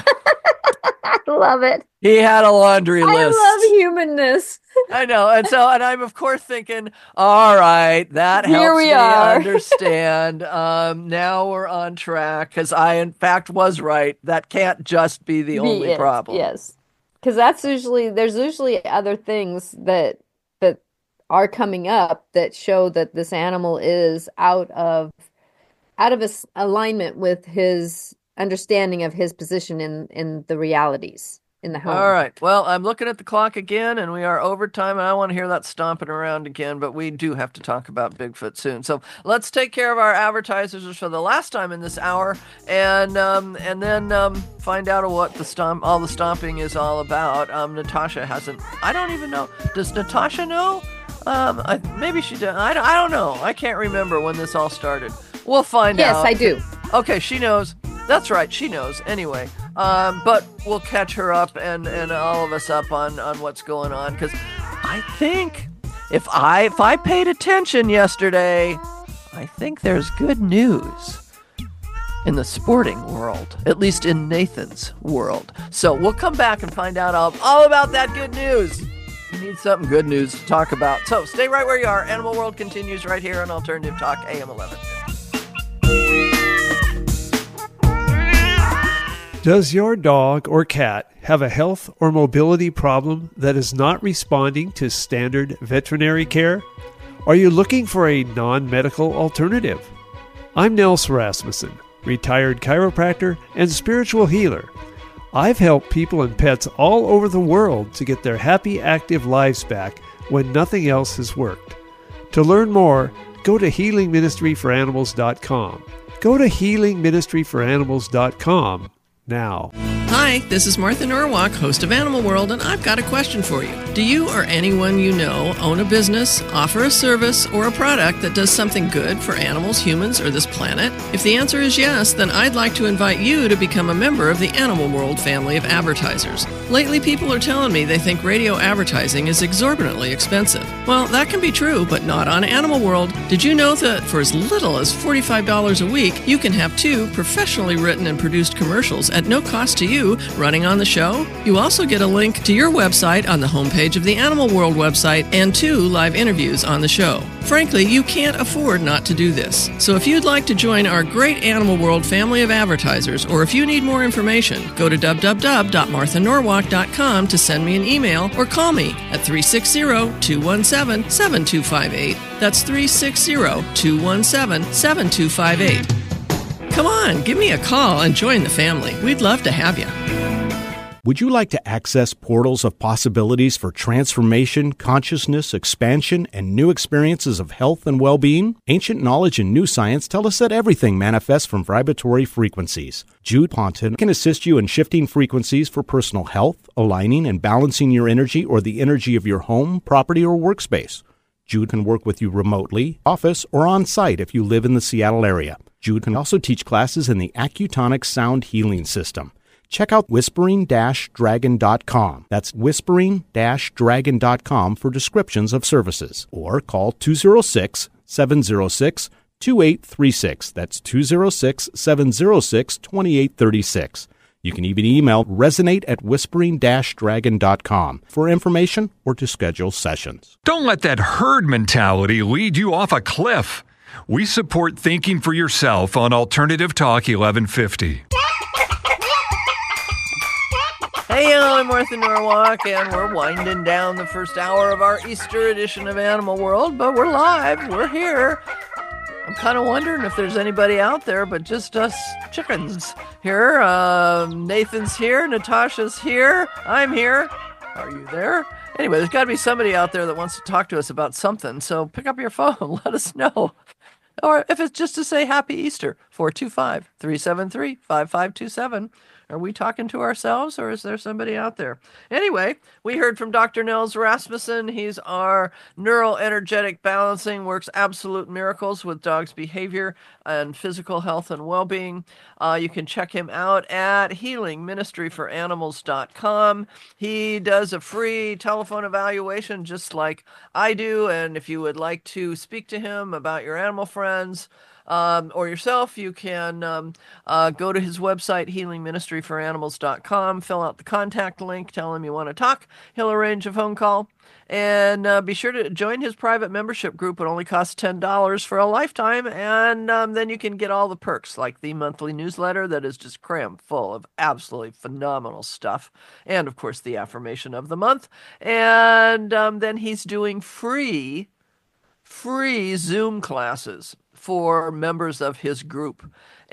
I love it.
He had a laundry list.
I love humanness.
I know. And so, and I'm of course thinking, all right, that
Here
helps
we
me
are.
understand. Um, now we're on track because I, in fact, was right. That can't just be the
Be
only
it.
problem.
Yes. Because that's usually, there's usually other things that, that are coming up that show that this animal is out of, out of his alignment with his understanding of his position in, in the realities in the home.
All right. Well, I'm looking at the clock again, and we are over time, and I want to hear that stomping around again, but we do have to talk about Bigfoot soon. So let's take care of our advertisers for the last time in this hour, and um, and then um, find out what the stomp, all the stomping is all about. Um, Natasha hasn't. I don't even know. Does Natasha know? Um, I, maybe she does. I don't, I don't know. I can't remember when this all started. We'll find
yes,
out.
Yes, I do.
Okay, she knows. That's right, she knows. Anyway, um, but we'll catch her up and, and all of us up on, on what's going on, because I think if I if I paid attention yesterday, I think there's good news in the sporting world, at least in Nathan's world. So we'll come back and find out all, all about that good news. We need something good news to talk about. So stay right where you are. Animal World continues right here on Alternative Talk, A M eleven fifty.
Does your dog or cat have a health or mobility problem that is not responding to standard veterinary care? Are you looking for a non-medical alternative? I'm Nels Rasmussen, retired chiropractor and spiritual healer. I've helped people and pets all over the world to get their happy, active lives back when nothing else has worked. To learn more, go to healing ministry for animals dot com. Go to healing ministry for animals dot com now.
Hi, this is Martha Norwalk, host of Animal World, and I've got a question for you. Do you or anyone you know own a business, offer a service, or a product that does something good for animals, humans, or this planet? If the answer is yes, then I'd like to invite you to become a member of the Animal World family of advertisers. Lately, people are telling me they think radio advertising is exorbitantly expensive. Well, that can be true, but not on Animal World. Did you know that for as little as forty-five dollars a week, you can have two professionally written and produced commercials at no cost to you running on the show? You also get a link to your website on the homepage of the Animal World website and two live interviews on the show. Frankly, you can't afford not to do this. So if you'd like to join our great Animal World family of advertisers, or if you need more information, go to w w w dot martha norwalk dot com to send me an email or call me at three six zero, two one seven, seven two five eight. That's three six zero, two one seven, seven two five eight. Come on, give me a call and join the family. We'd love to have you.
Would you like to access portals of possibilities for transformation, consciousness, expansion, and new experiences of health and well-being? Ancient knowledge and new science tell us that everything manifests from vibratory frequencies. Jude Ponton can assist you in shifting frequencies for personal health, aligning and balancing your energy or the energy of your home, property, or workspace. Jude can work with you remotely, office, or on-site if you live in the Seattle area. Jude can also teach classes in the Accutonic Sound Healing System. Check out whispering dash dragon dot com. That's whispering dash dragon dot com for descriptions of services. Or call two oh six, seven oh six, two eight three six. That's two oh six, seven oh six, two eight three six. You can even email resonate at whispering dash dragon dot com for information or to schedule sessions.
Don't let that herd mentality lead you off a cliff. We support thinking for yourself on Alternative Talk eleven fifty.
Hey, I'm Martha Norwalk, and we're winding down the first hour of our Easter edition of Animal World, but we're live. We're here. I'm kind of wondering if there's anybody out there but just us chickens here. Um, Nathan's here. Natasha's here. I'm here. Are you there? Anyway, there's got to be somebody out there that wants to talk to us about something. So pick up your phone. Let us know. Or if it's just to say Happy Easter, four two five, three seven three, five five two seven. Are we talking to ourselves or is there somebody out there? Anyway, we heard from Doctor Nils Rasmussen. He's our neuroenergetic balancing, works absolute miracles with dogs' behavior and physical health and well-being. Uh, you can check him out at healing ministry for animals dot com. He does a free telephone evaluation just like I do. And if you would like to speak to him about your animal friends, Um, or yourself, you can um, uh, go to his website, healing ministry for animals dot com, fill out the contact link, tell him you want to talk. He'll arrange a phone call. And uh, be sure to join his private membership group. It only costs ten dollars for a lifetime. And um, then you can get all the perks, like the monthly newsletter that is just crammed full of absolutely phenomenal stuff. And, of course, the affirmation of the month. And um, then he's doing free, free Zoom classes for members of his group.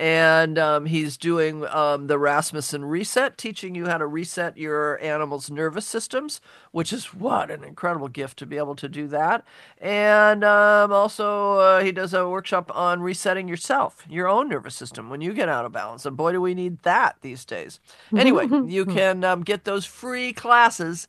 And um, he's doing um, the Rasmussen Reset, teaching you how to reset your animal's nervous systems, which is what an incredible gift to be able to do that. And um, also uh, he does a workshop on resetting yourself, your own nervous system when you get out of balance. And boy, do we need that these days. Anyway, you can um, get those free classes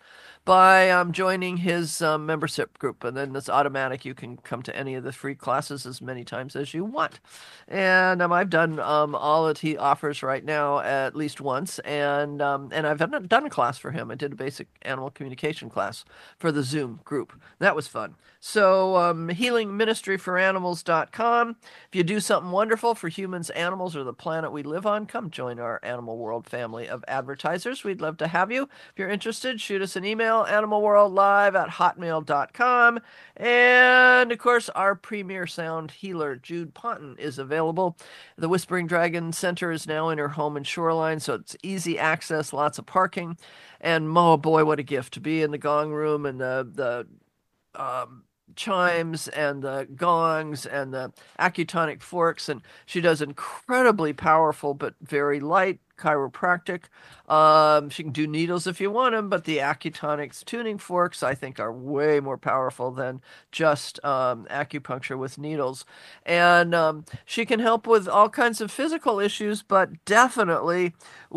by um, joining his um, membership group. And then it's automatic. You can come to any of the free classes as many times as you want. And um, I've done um, all that he offers right now at least once. And um, and I've done, done a class for him. I did a basic animal communication class for the Zoom group. That was fun. So um, healing ministry for animals dot com. If you do something wonderful for humans, animals, or the planet we live on, come join our Animal World family of advertisers. We'd love to have you. If you're interested, shoot us an email, animalworldlive at hotmail dot com. And, of course, our premier sound healer, Jude Ponton, is available. The Whispering Dragon Center is now in her home in Shoreline, so it's easy access, lots of parking. And, oh, boy, what a gift to be in the gong room and the, the um, chimes and the gongs and the acutonic forks. And she does incredibly powerful but very light chiropractic. Um, she can do needles if you want them, but the acutonics tuning forks, I think, are way more powerful than just um, acupuncture with needles. And um, she can help with all kinds of physical issues, but definitely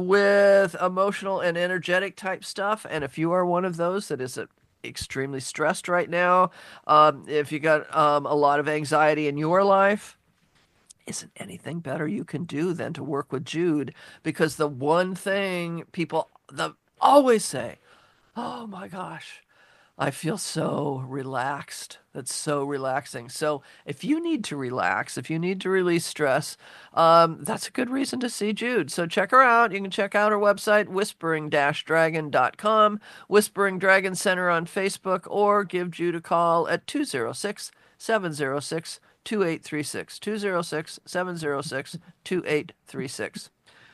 with emotional and energetic type stuff. And if you are one of those that is a extremely stressed right now, um, if you got um, a lot of anxiety in your life, isn't anything better you can do than to work with Jude? Because the one thing people the, always say, oh my gosh, I feel so relaxed. That's so relaxing. So if you need to relax, if you need to release stress, um, that's a good reason to see Jude. So check her out. You can check out her website, whispering dash dragon dot com, Whispering Dragon Center on Facebook, or give Jude a call at two oh six, seven oh six, two eight three six, two oh six, seven oh six, two eight three six.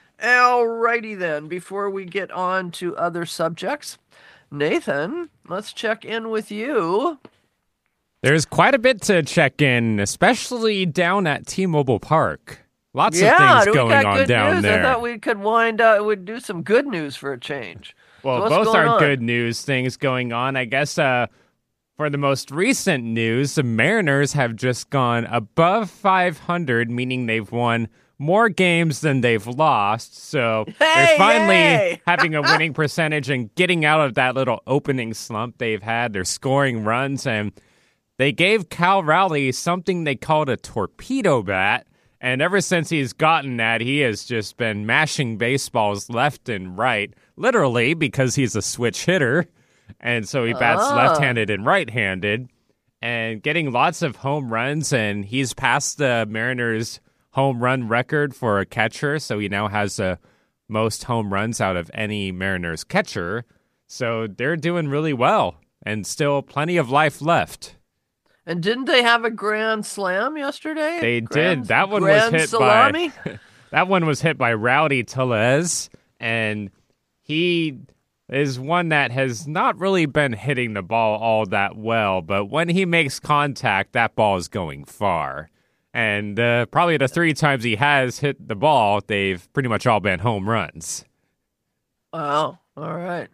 Alrighty then, before we get on to other subjects, Nathan, let's check in with you.
There's quite a bit to check in, especially down at T-Mobile Park. Lots
yeah,
of things going on down
news?
there.
I thought we could wind up, we'd do some good news for a change.
Well,
so
both are
on?
good news things going on. I guess uh, for the most recent news, the Mariners have just gone above five hundred, meaning they've won more games than they've lost. So
hey,
they're finally
hey!
having a winning percentage and getting out of that little opening slump they've had. They're scoring runs, and they gave Cal Raleigh something they called a torpedo bat. And ever since he's gotten that, he has just been mashing baseballs left and right, literally because he's a switch hitter. And so he bats
oh.
left-handed and right-handed and getting lots of home runs. And he's passed the Mariners' home run record for a catcher. So he now has the most home runs out of any Mariners catcher. So they're doing really well and still plenty of life left.
And didn't they have a grand slam yesterday?
They
grand,
did. That one
grand
was hit
salami?
by that one was hit by Rowdy Tellez, and he is one that has not really been hitting the ball all that well. But when he makes contact, that ball is going far. And uh, probably the three times he has hit the ball, they've pretty much all been home runs.
Wow. All right.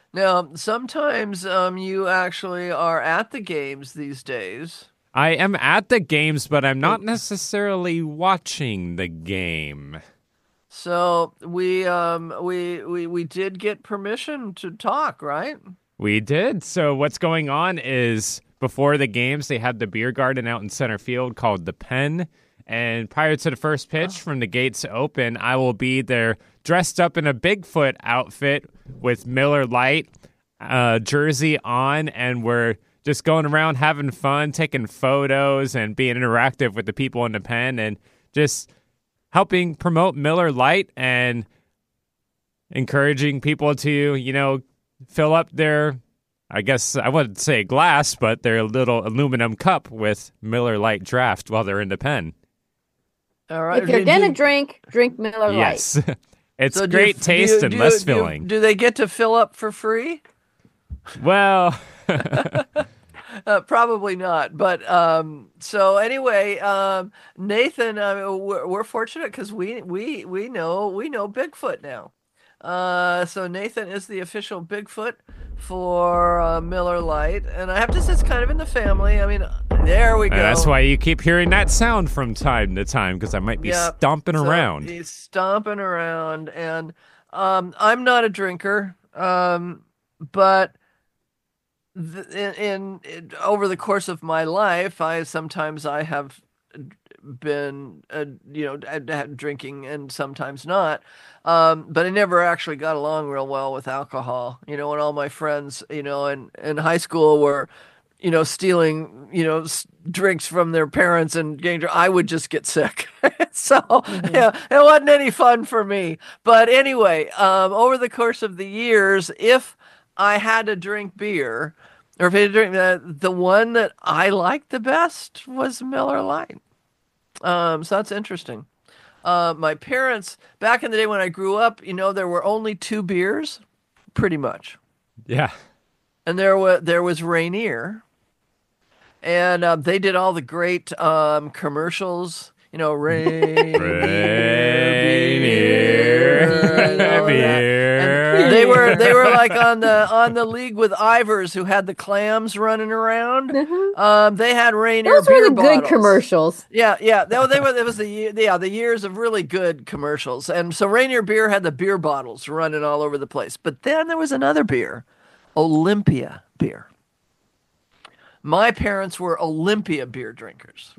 Now, sometimes um, you actually are at the games these days.
I am at the games, but I'm not necessarily watching the game.
So we um we we we did get permission to talk, right?
We did. So what's going on is before the games, they had the beer garden out in center field called the Pen. And prior to the first pitch, oh. from the gates open, I will be there dressed up in a Bigfoot outfit with Miller Lite uh, jersey on, and we're just going around having fun, taking photos and being interactive with the people in the pen and just helping promote Miller Lite and encouraging people to, you know, fill up their, I guess I wouldn't say glass, but their little aluminum cup with Miller Lite draft while they're in the pen.
All right.
If you're going to drink, drink Miller Lite.
Yes. It's
so
great
do,
taste
do,
and
do,
less
do,
filling.
Do they get to fill up for free?
Well,
uh, probably not. But um, so anyway, um, Nathan, uh, we're, we're fortunate because we we we know we know Bigfoot now. Uh, so Nathan is the official Bigfoot for uh, Miller Lite, and I have to say it's kind of in the family. I mean, there we go.
And that's why you keep hearing that sound from time to time, because I might be
yep.
stomping
so
around.
He's stomping around, and um, I'm not a drinker, um, but th- in, in, in over the course of my life, I sometimes I have been uh, you know drinking and sometimes not, um but I never actually got along real well with alcohol, you know and all my friends, you know in in high school were, you know stealing, you know s- drinks from their parents and getting drunk. I would just get sick. So mm-hmm. yeah, it wasn't any fun for me. But anyway, um over the course of the years, if I had to drink beer, or if I had to drink, the, the one that I liked the best was Miller Lite. Um, so that's interesting. Uh, my parents, back in the day when I grew up, you know, there were only two beers, pretty much.
Yeah.
And there was there was Rainier, and uh, they did all the great um, commercials. You know, Rainier,
Rainier, beer.
They were they were like on the on the league with Ivers, who had the clams running around. Mm-hmm. Um, they had Rainier.
Those
beer
were the
bottles.
Good commercials.
Yeah, yeah. They, they were. It was the yeah the years of really good commercials, and so Rainier beer had the beer bottles running all over the place. But then there was another beer, Olympia beer. My parents were Olympia beer drinkers.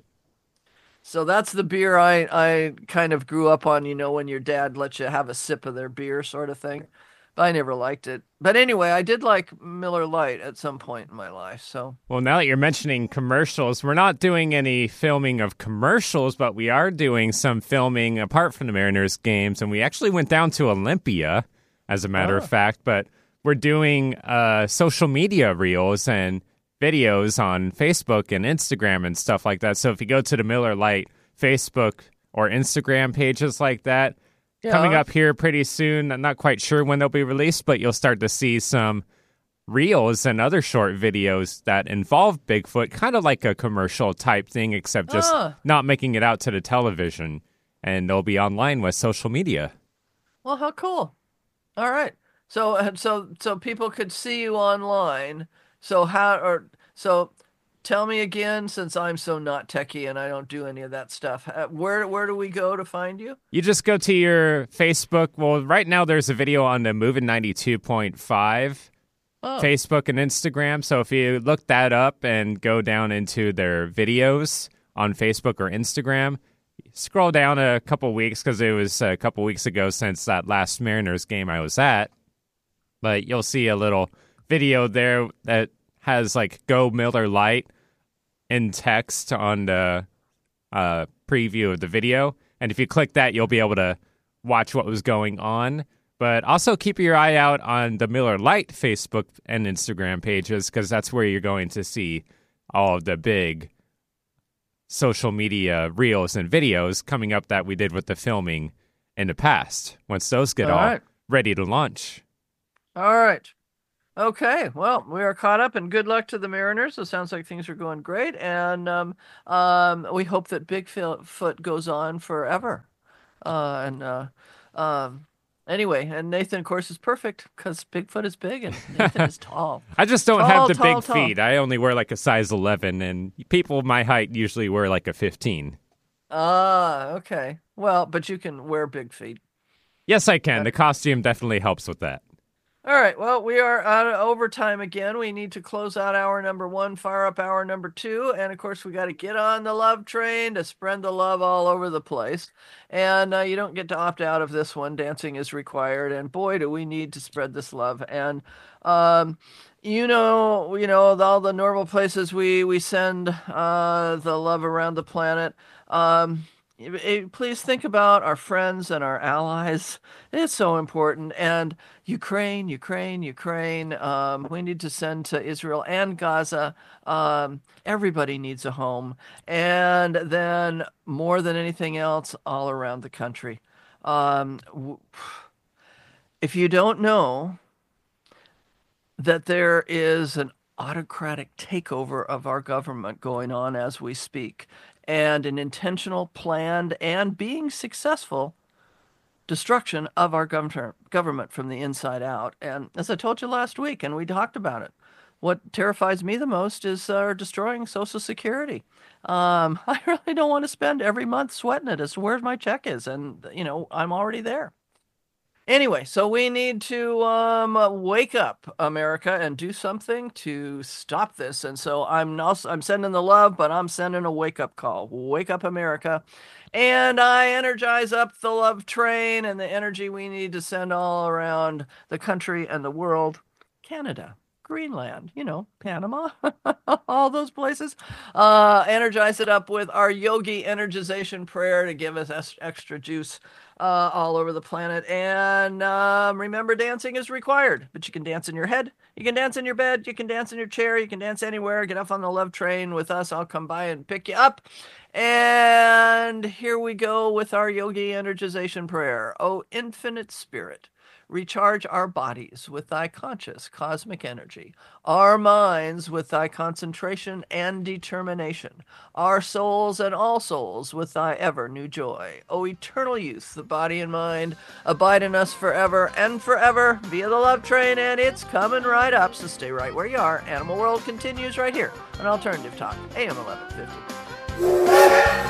So that's the beer I, I kind of grew up on, you know, when your dad lets you have a sip of their beer sort of thing. But I never liked it. But anyway, I did like Miller Lite at some point in my life. So
well, now that you're mentioning commercials, we're not doing any filming of commercials, but we are doing some filming apart from the Mariners games. And we actually went down to Olympia, as a matter oh. of fact. But we're doing uh, social media reels and videos on Facebook and Instagram and stuff like that. So if you go to the Miller Lite Facebook or Instagram pages like that, yeah. coming up here pretty soon, I'm not quite sure when they'll be released, but you'll start to see some reels and other short videos that involve Bigfoot, kind of like a commercial type thing, except just uh. not making it out to the television. And they'll be online with social media.
Well, how cool. All right. So, so, so people could see you online. So how or so tell me again, since I'm so not techie and I don't do any of that stuff. Uh, where where do we go to find you?
You just go to your Facebook. Well, right now there's a video on the Moving ninety-two point five oh. Facebook and Instagram. So if you look that up and go down into their videos on Facebook or Instagram, scroll down a couple weeks because it was a couple weeks ago since that last Mariners game I was at. But you'll see a little video there that has like Go Miller Lite in text on the uh, preview of the video. And if you click that, you'll be able to watch what was going on. But also keep your eye out on the Miller Lite Facebook and Instagram pages, because that's where you're going to see all of the big social media reels and videos coming up that we did with the filming in the past, once those get all, all right. ready to launch.
All right. Okay, well, we are caught up, and good luck to the Mariners. It sounds like things are going great, and um, um, we hope that Bigfoot goes on forever. Uh, and uh, um, Anyway, and Nathan, of course, is perfect because Bigfoot is big and Nathan is tall.
I just don't
Tall,
have the
tall,
big
tall.
feet. I only wear like a size eleven, and people my height usually wear like a fifteen.
Ah, okay. Well, but you can wear big feet.
Yes, I can. The costume definitely helps with that.
All right. Well, we are out of overtime again. We need to close out hour number one, fire up hour number two. And of course, we got to get on the love train to spread the love all over the place. And uh, you don't get to opt out of this one. Dancing is required. And boy, do we need to spread this love. And, um, you know, you know, all the normal places we, we send uh, the love around the planet. Um, Please think about our friends and our allies. It's so important. And Ukraine, Ukraine, Ukraine. Um, we need to send to Israel and Gaza. Um, everybody needs a home. And then, more than anything else, all around the country. Um, if you don't know that there is an autocratic takeover of our government going on as we speak, and an intentional, planned, and being successful destruction of our gov- government from the inside out. And as I told you last week, and we talked about it, what terrifies me the most is uh, destroying Social Security. Um, I really don't want to spend every month sweating it as to where my check is, and, you know, I'm already there. Anyway, so we need to um, wake up, America, and do something to stop this. And so I'm also, I'm sending the love, but I'm sending a wake-up call. Wake up, America. And I energize up the love train and the energy we need to send all around the country and the world. Canada, Greenland, you know, Panama, all those places. Uh, energize it up with our yogi energization prayer to give us extra juice Uh, all over the planet. And um, remember, dancing is required, but you can dance in your head, you can dance in your bed, you can dance in your chair, you can dance anywhere. Get off on the love train with us. I'll come by and pick you up. And here we go with our yogi energization prayer. Oh, infinite spirit, recharge our bodies with thy conscious cosmic energy, our minds with thy concentration and determination, our souls and all souls with thy ever new joy. O eternal youth, the body and mind abide in us forever and forever via the love train, and it's coming right up, so stay right where you are. Animal World continues right here on Alternative Talk, A M eleven fifty.